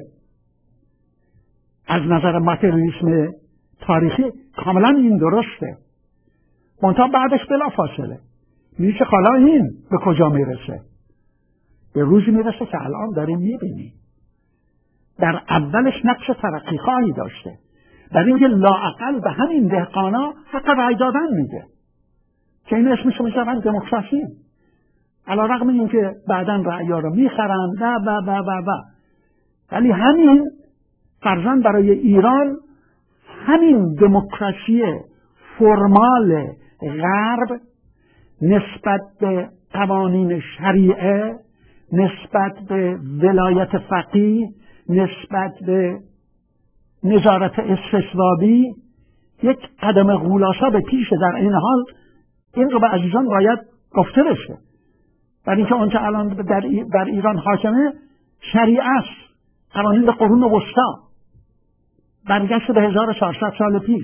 از نظر ماتریالیسم تاریخی کاملا این درسته، منتها بعدش بلا فاصله میگه که حالا این به کجا میرسه؟ به روزی میرسه که الان داریم میبینیم. در اولش نقش ترقی خواهی داشته، در اینکه لااقل به همین دهقانا حق رأی دادن میده که این اسمشو میذارن دموکراسی، علی رغم اینکه بعداً رأی‌ها رو میخرن و و و و و ولی همین فرضاً برای ایران همین دموکراسی فرمال غرب نسبت به قوانین شریعه، نسبت به ولایت فقیه، نسبت به نظارت استصوابی یک قدم غولاسا به پیشه. در این حال این رو به عزیزان باید گفته بشه، برای اینکه آنچه الان در, در ایران حاکمه شریعه است، قوانین قرون وسطی برگشت به هزار و چهارصد سال پیش.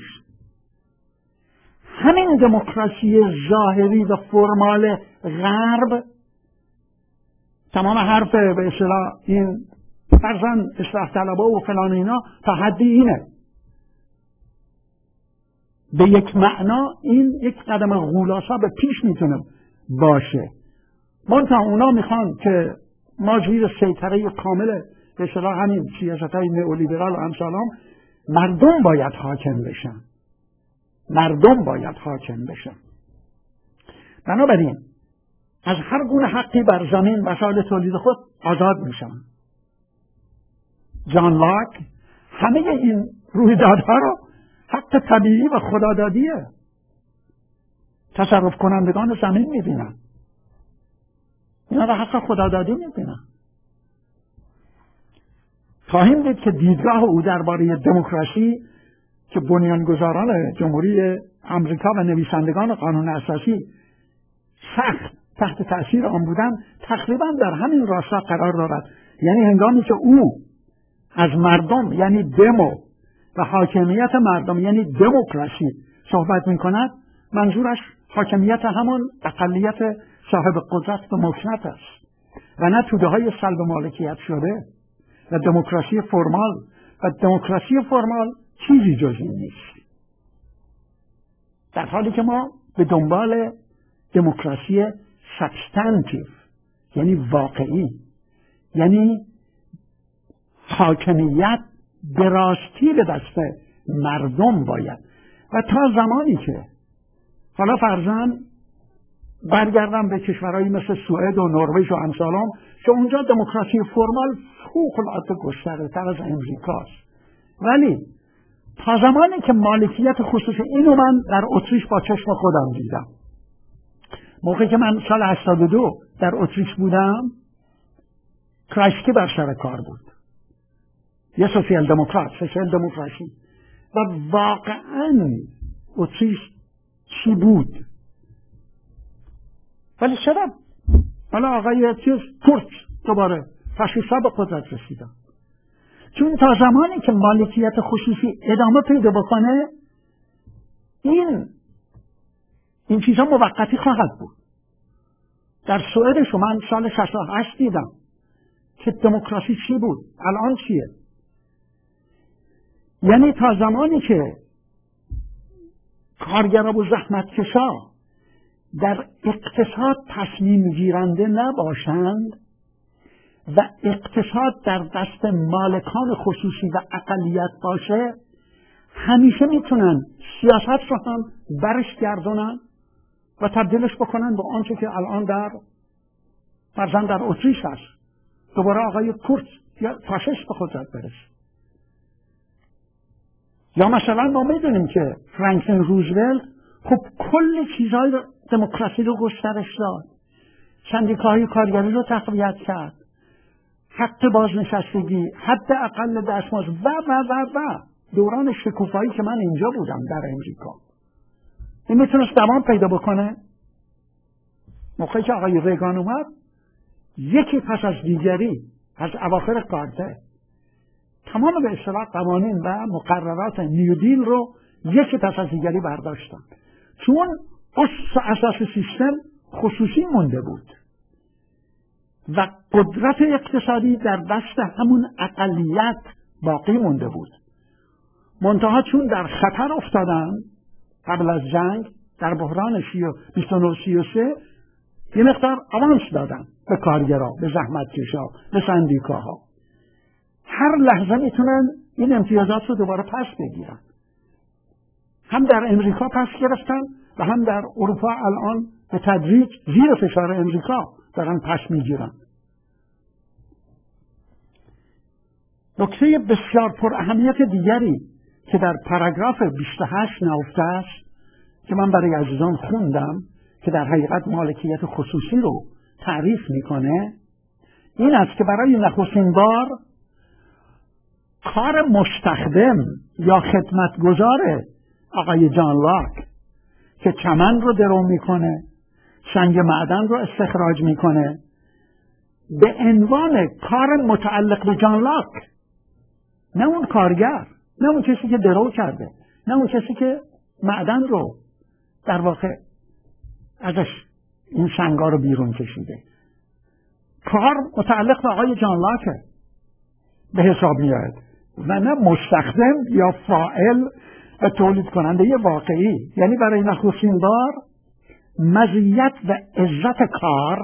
همین دموکراسی ظاهری و فرمال غرب، تمام حرف به اصطلاح این فرزن اصلاح طلبه و فلان اینا تا حدی اینه، به یک معنا این یک قدم غولاسا به پیش میتونه باشه. منتها اونا میخوان که ما زیر سیطره کامل به اصطلاح همین سیاست‌های نئولیبرال و امثالام مردم باید حاکم بشن، مردم باید حاکم بشن. بنابراین از هر گونه حقی بر زمین وسایل تولید خود آزاد میشن. جان لاک همه این رویدادها رو حق طبیعی و خدادادیه تصرف کنندگان زمین میبینن، اینا رو حق خدادادی میبینن. خواهیم دید که دیدگاه او درباره دموکراسی که بنیانگذاران جمهوری آمریکا و نویسندگان قانون اساسی سخت تحت تأثیر آن بودن تقریبا در همین راستا قرار دارد. یعنی هنگامی که او از مردم یعنی دمو و حاکمیت مردم یعنی دموکراسی صحبت می کند، منظورش حاکمیت همون اقلیت صاحب قدرت و مکنت است و نه توده های سلب مالکیت شده و دموکراسی فرمال. و دموکراسی فرمال چیزی جز این نیست، در حالی که ما به دنبال دموکراسی سابستانتیو یعنی واقعی، یعنی حاکمیت به راستی به دست مردم باید. و تا زمانی که حالا فرضاً برگردم به کشورهایی مثل سوئد و نروژ و امثالام که اونجا دموکراسی فرمال فوق‌العاده گسترده‌تر از امریکاست، ولی تا زمانی که مالکیت خصوصی، اینو من در اتریش با چشم خودم دیدم. موقعی که من سال هشتاد و دو در اتریش بودم، کرایسکی بر سر کار بود، یه سوسیال دموکرات، سوسیال دموکراسی، و واقعاً اتریش چی بود. ولی چرا حالا آقای چیز کورت دوباره فاشیست‌ها به قدرت رسیدن؟ چون تا زمانی که مالکیت خصوصی ادامه پیدا بکنه این این چیزها موقتی خواهد بود. در سوئد شما من سال شصت و هشت دیدم که دموکراسی چی بود، الان چیه. یعنی تا زمانی که کارگرها و زحمتکشا در اقتصاد تصمیم گیرنده نباشند و اقتصاد در دست مالکان خصوصی و اقلیت باشه، همیشه میتونن سیاست رو هم برش گردونن و تبدیلش بکنن به آنچه که الان در فرضاً در اتریش هست، دوباره آقای کورت یا فاشیست به قدرت برسه. یا مثلا ما میدونیم که فرانکلین روزولت خب کل چیزهای دموکراسی رو گسترش داد، سندیکاهای کارگری رو تقویت کرد، حق بازنشستگی، حد اقل دستمزد و و و و دوران شکوفایی که من اینجا بودم در امریکا، این میتونست دوام پیدا بکنه. موقعی که آقای ریگان اومد، یکی پس از دیگری از اواخر کارتر تمام به اصطلاح قوانین و مقررات نیودیل رو یکی پس از دیگری برداشتن، چون اساس سیستم خصوصی مونده بود و قدرت اقتصادی در دست همون اقلیت باقی مونده بود. منتها چون در خطر افتادن قبل از جنگ در بحران بیست و نه سی و سه یه مقدار آوانس دادن به کارگرها، به زحمتکشا، به سندیکاها. هر لحظه میتونن این امتیازات رو دوباره پس بگیرن. هم در امریکا پس گرفتن و هم در اروپا الان به تدریج زیر فشار امریکا دارن پس میگیرن. نکته بسیار پر اهمیت دیگری که در پاراگراف بیست و هشت نهفته است که من برای عزیزان خوندم که در حقیقت مالکیت خصوصی رو تعریف میکنه، این است که برای نخستین بار کار مستخدم یا خدمتگزار آقای جان لاک که چمن رو درو میکنه، سنگ معدن رو استخراج میکنه، به عنوان کار متعلق به جان لاک، نه اون کارگر، نه اون کسی که درو کرده، نه اون کسی که معدن رو در واقع ازش این سنگا رو بیرون کشیده، کار متعلق به آقای جان لاکه به حساب میاد و نه مستخدم یا فاعل و تولید کننده واقعی. یعنی برای نخستین بار مزیت و عزت کار،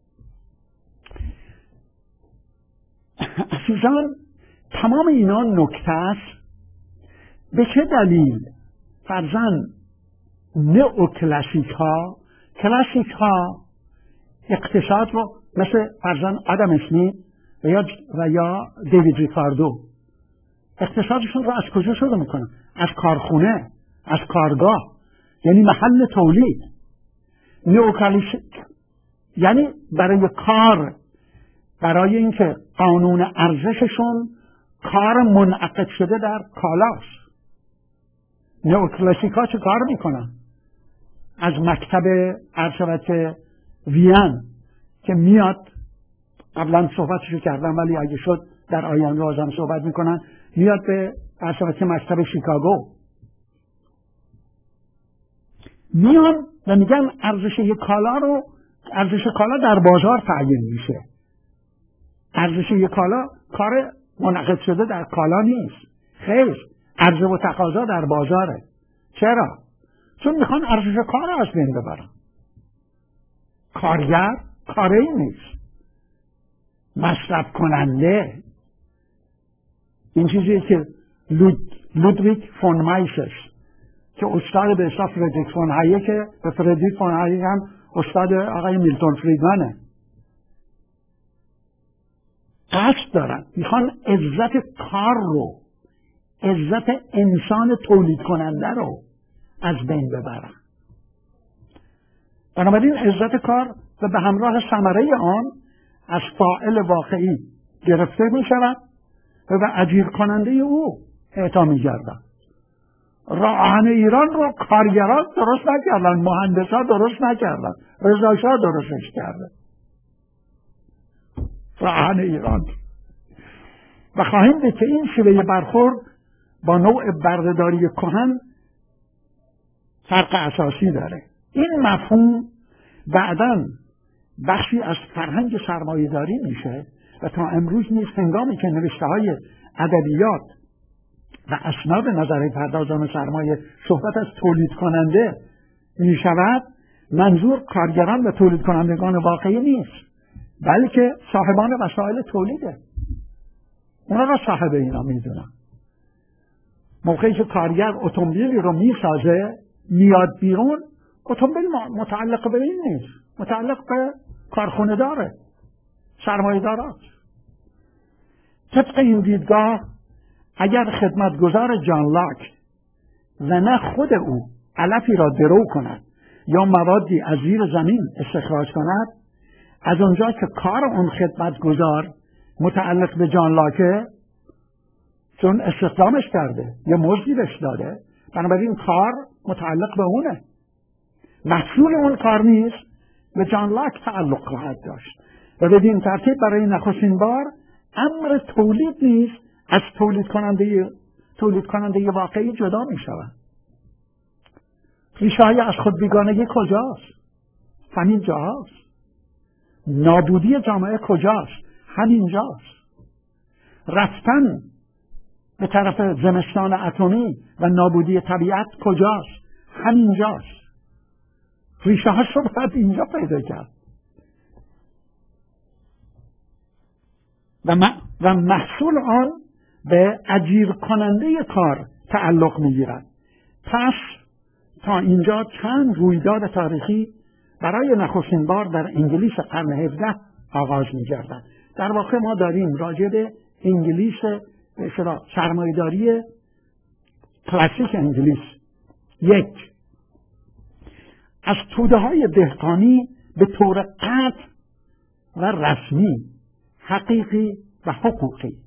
عزیزان تمام اینا نکته است. به چه دلیل فرضاً نئوکلاسیک ها کلاسیک ها اقتصاد رو مثل فرضاً آدم اسمیت و یا و یا دیوید ریکاردو اقتصادشون رو از کجا شروع میکنن؟ از کارخونه، از کارگاه، یعنی محل تولید. نئوکلاسیک یعنی برای کار، برای اینکه قانون ارزششون کار منعقد شده در کالاست. نئوکلاسیک ها چه کار میکنن؟ از مکتب ارشبت وین که میاد، قبلا صحبتشو کردم ولی اگه شد در آینده بازم صحبت میکنن، میاد به ارشبت مکتب شیکاگو، میان و میگن ارزش یک کالا رو، ارزش کالا در بازار تعیین میشه. ارزش یک کالا کار منعقد شده در کالا نیست، خیر، عرضه و تقاضا در بازاره. چرا؟ چون میخوان ارزش کار رو از بین ببرن. کارگر کاری نیست، مصرف کننده. این چیزی که لود، لودویگ فون مایسس که استاد به حساب فردریک فون هایک، به فردریک فون هایک هم استاد آقای میلتون فریدمنه، قصد دارن، میخوان عزت کار رو، عزت انسان تولید کننده رو از بین ببرن. بنابراین عزت کار و به همراه ثمره آن از فاعل واقعی گرفته می شود و به اجیر کننده او اعطا می گردن. راه آهن ایران رو کارگران درست نکردن، مهندسا درست نکردن، رضا شاه درستش کرده. راه آهن ایران. و خواهیم دید که این شیوه برخورد با نوع بردهداری کهن فرق اساسی داره. این مفهوم بعداً بخشی از فرهنگ سرمایه‌داری میشه و تا امروز نیز هنگامی که نوشته‌های ادبیات و اسناد نظری پردازان سرمایه صحبت از تولید کننده می شود، منظور کارگران و تولید کنندگان واقعی نیست، بلکه صاحبان وسایل تولیده. اونا را صاحب اینا میدونن. موقعی که کارگر اتومبیلی رو میسازه میاد بیرون، اتومبیل متعلق به این نیست، متعلق به کارخونه داره، سرمایه دارات. طبق این دیدگاه اگر خدمتگزار جان لاک و نه خود او علفی را درو کند یا موادی از زیر زمین استخراج کند، از اونجا که کار اون خدمتگزار متعلق به جان لاکه، چون استخدامش کرده، یه مزدی بهش داده، بنابراین کار متعلق به اونه. محصول اون کار نیست به جان لاک تعلق خواهد داشت و بدین ترتیب برای نخستین بار امر تولید نیست از تولید کننده تولید کننده واقعی جدا می شود. ریشه های از خود بیگانگی کجاست؟ همین جاست. نابودی جامعه کجاست؟ همین جاست. رفتن به طرف زمستان اتمی و نابودی طبیعت کجاست؟ همین جاست. ریشه هاش رو باید اینجا پیدا کرد و, و محصول آن به اجیر کننده کار تعلق می گیرد. پس تا اینجا چند رویداد تاریخی برای نخستین بار در انگلیس قرن هفدهم آغاز می گردد. در واقع ما داریم راجع به انگلیس سرمایه‌داری کلاسیک انگلیس، یک، از توده های دهقانی به طور قطع و رسمی، حقیقی و حقوقی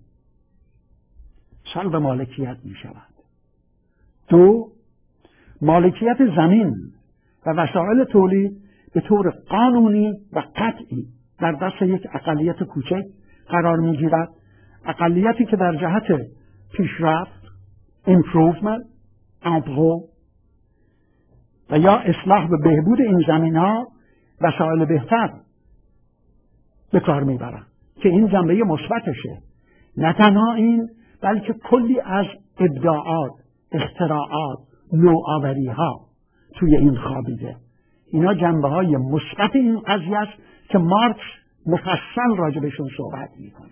سلب مالکیت می شود. دو، مالکیت زمین و وسایل تولید به طور قانونی و قطعی در دست یک اقلیت کوچک قرار می گیرد، اقلیتی که در جهت پیشرفت، improvement، امپرو و یا اصلاح و بهبود این زمین ها وسایل بهتر به کار می برند که این جنبه مثبتشه. نه تنها این، بلکه کلی از ابداعات، اختراعات، نوآوری ها توی این خوابیده. اینا جنبه های مثبت این قضیه است که مارکس مفصل راجبشون صحبت میکنه.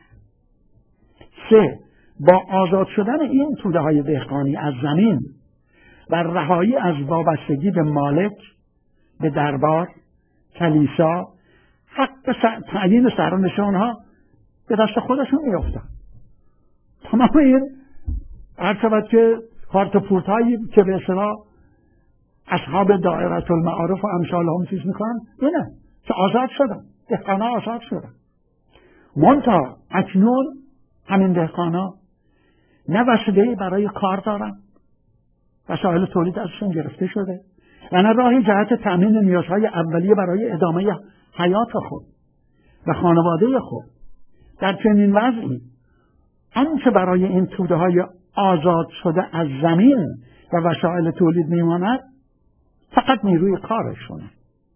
سه، با آزاد شدن این توده های دهقانی از زمین و رهایی از وابستگی به مالک، به دربار، کلیسا، حق تعیین سرنوشت ها به دست خودشون میافتن. تمام این هرچند که کارت پورت هایی که به اصطلاح اصحاب دائره المعارف و امثال هم چیز میکنن اینه که آزاد شدن، دهقان ها آزاد شدن. منتها اکنون همین دهقان ها نه وسیله‌ای برای کار دارن، وسایل تولید ازشون گرفته شده و نه راهی جهت تأمین نیازهای اولیه برای ادامه حیات خود و خانواده خود. در چنین وضعی آنچه برای این توده های آزاد شده از زمین و وسایل تولید میماند فقط نیروی کارشونه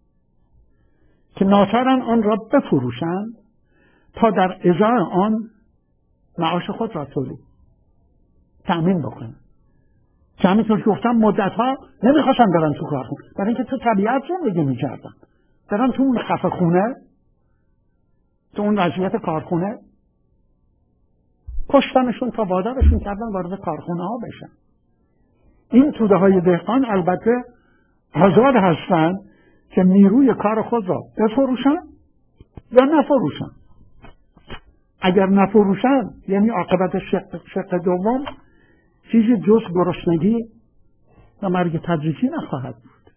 که ناچارن آن را بفروشند تا در ازای آن معاش خود را تولید تأمین بکنن. که همینطور که گفتم مدت ها نمیخواستن برن تو کارخونه، برای اینکه تو طبیعت زندگی میکردن، برن تو اون خفه خونه، تو اون وضعیت کارخونه، کشتنشون تا وادارشون کردن وارد کارخونه ها بشن. این توده های دهقان البته آزاد هستن که نیروی کار خود را بفروشن یا نفروشن. اگر نفروشن یعنی عاقبت شق, شق دوم چیزی جز گرسنگی و مرگ تدریجی نخواهد بود.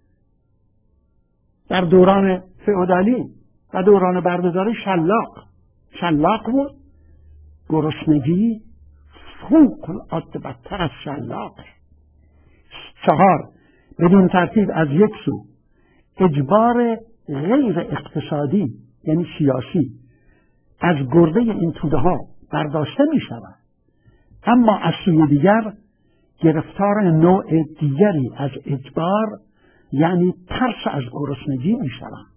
در دوران فئودالی و دوران بردهداری شلاق شلاق بود، گرسنگی فوق العاده بدتر از شلاق. چهار، بدون ترتیب از یک سو اجبار غیر اقتصادی یعنی سیاسی از گرده این توده ها برداشته می شود، اما از سوی دیگر گرفتار نوع دیگری از اجبار یعنی ترس از گرسنگی می شوند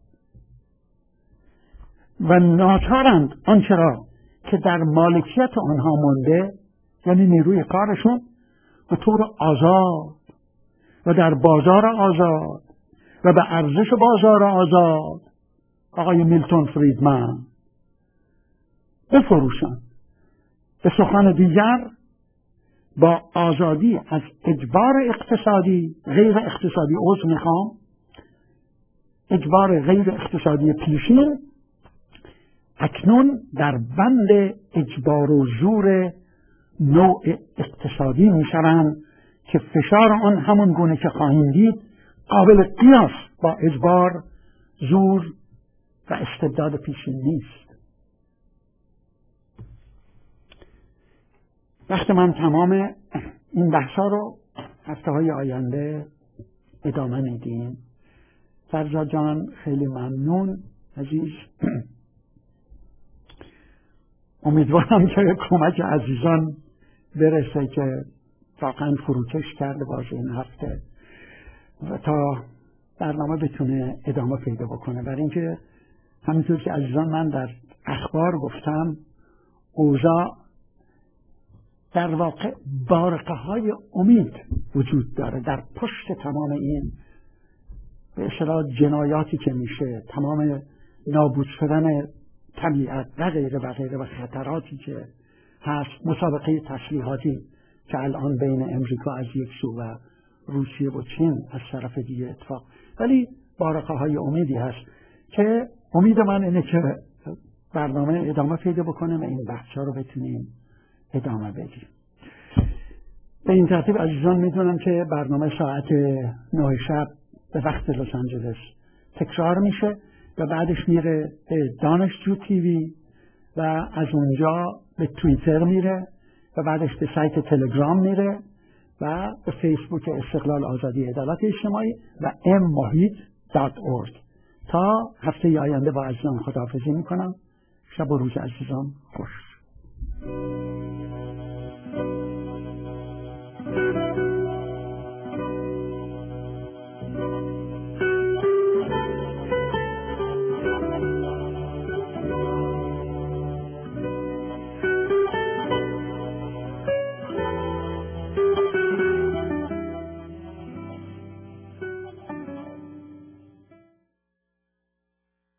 و ناچارند آنچه را که در مالکیت آنها مانده یعنی نیروی کارشون به طور آزاد و در بازار آزاد و به ارزش بازار آزاد آقای میلتون فریدمن بفروشن. به سخن دیگر با آزادی از اجبار اقتصادی غیر اقتصادی عذر میخوام اجبار غیر اقتصادی پیشین اکنون در بند اجبار و زور نوع اقتصادی میشوند که فشار آن همون گونه که خواهیم دید قابل قیاس با اجبار، زور و استبداد پیشین نیست. وقت من تمام. این بحثا رو هفته های آینده ادامه میدیم. فرزاد جان خیلی ممنون عزیز. امیدوارم که کمک عزیزان برسه که واقعا فروکش کرده باشه این هفته و تا برنامه بتونه ادامه پیدا بکنه. برای اینکه همینطور که عزیزان من در اخبار گفتم، اوضاع در واقع بارقه های امید وجود داره در پشت تمام این به اصطلاح جنایاتی که میشه، تمام نابود شدن طبیعت و غیره و غیره و خطراتی که هست، مسابقه تسلیحاتی که الان بین امریکا از یک سو و روسیه و چین از طرف دیگه اتفاق، ولی بارقه های امیدی هست که امید من اینه که برنامه ادامه پیدا بکنه و این بحثا رو بتونیم ادامه بدیم. به این ترتیب عزیزان میدونم که برنامه ساعت نه شب به وقت لس آنجلس تکرار میشه و بعدش میره به دانشجو تیوی و از اونجا به توییتر میره و بعدش به سایت تلگرام میره و به فیسبوک استقلال آزادی عدالت اجتماعی و ام محیط دات اورگ. تا هفته آینده با عزیزان خداحافظی میکنم. شب و روز عزیزان خوش.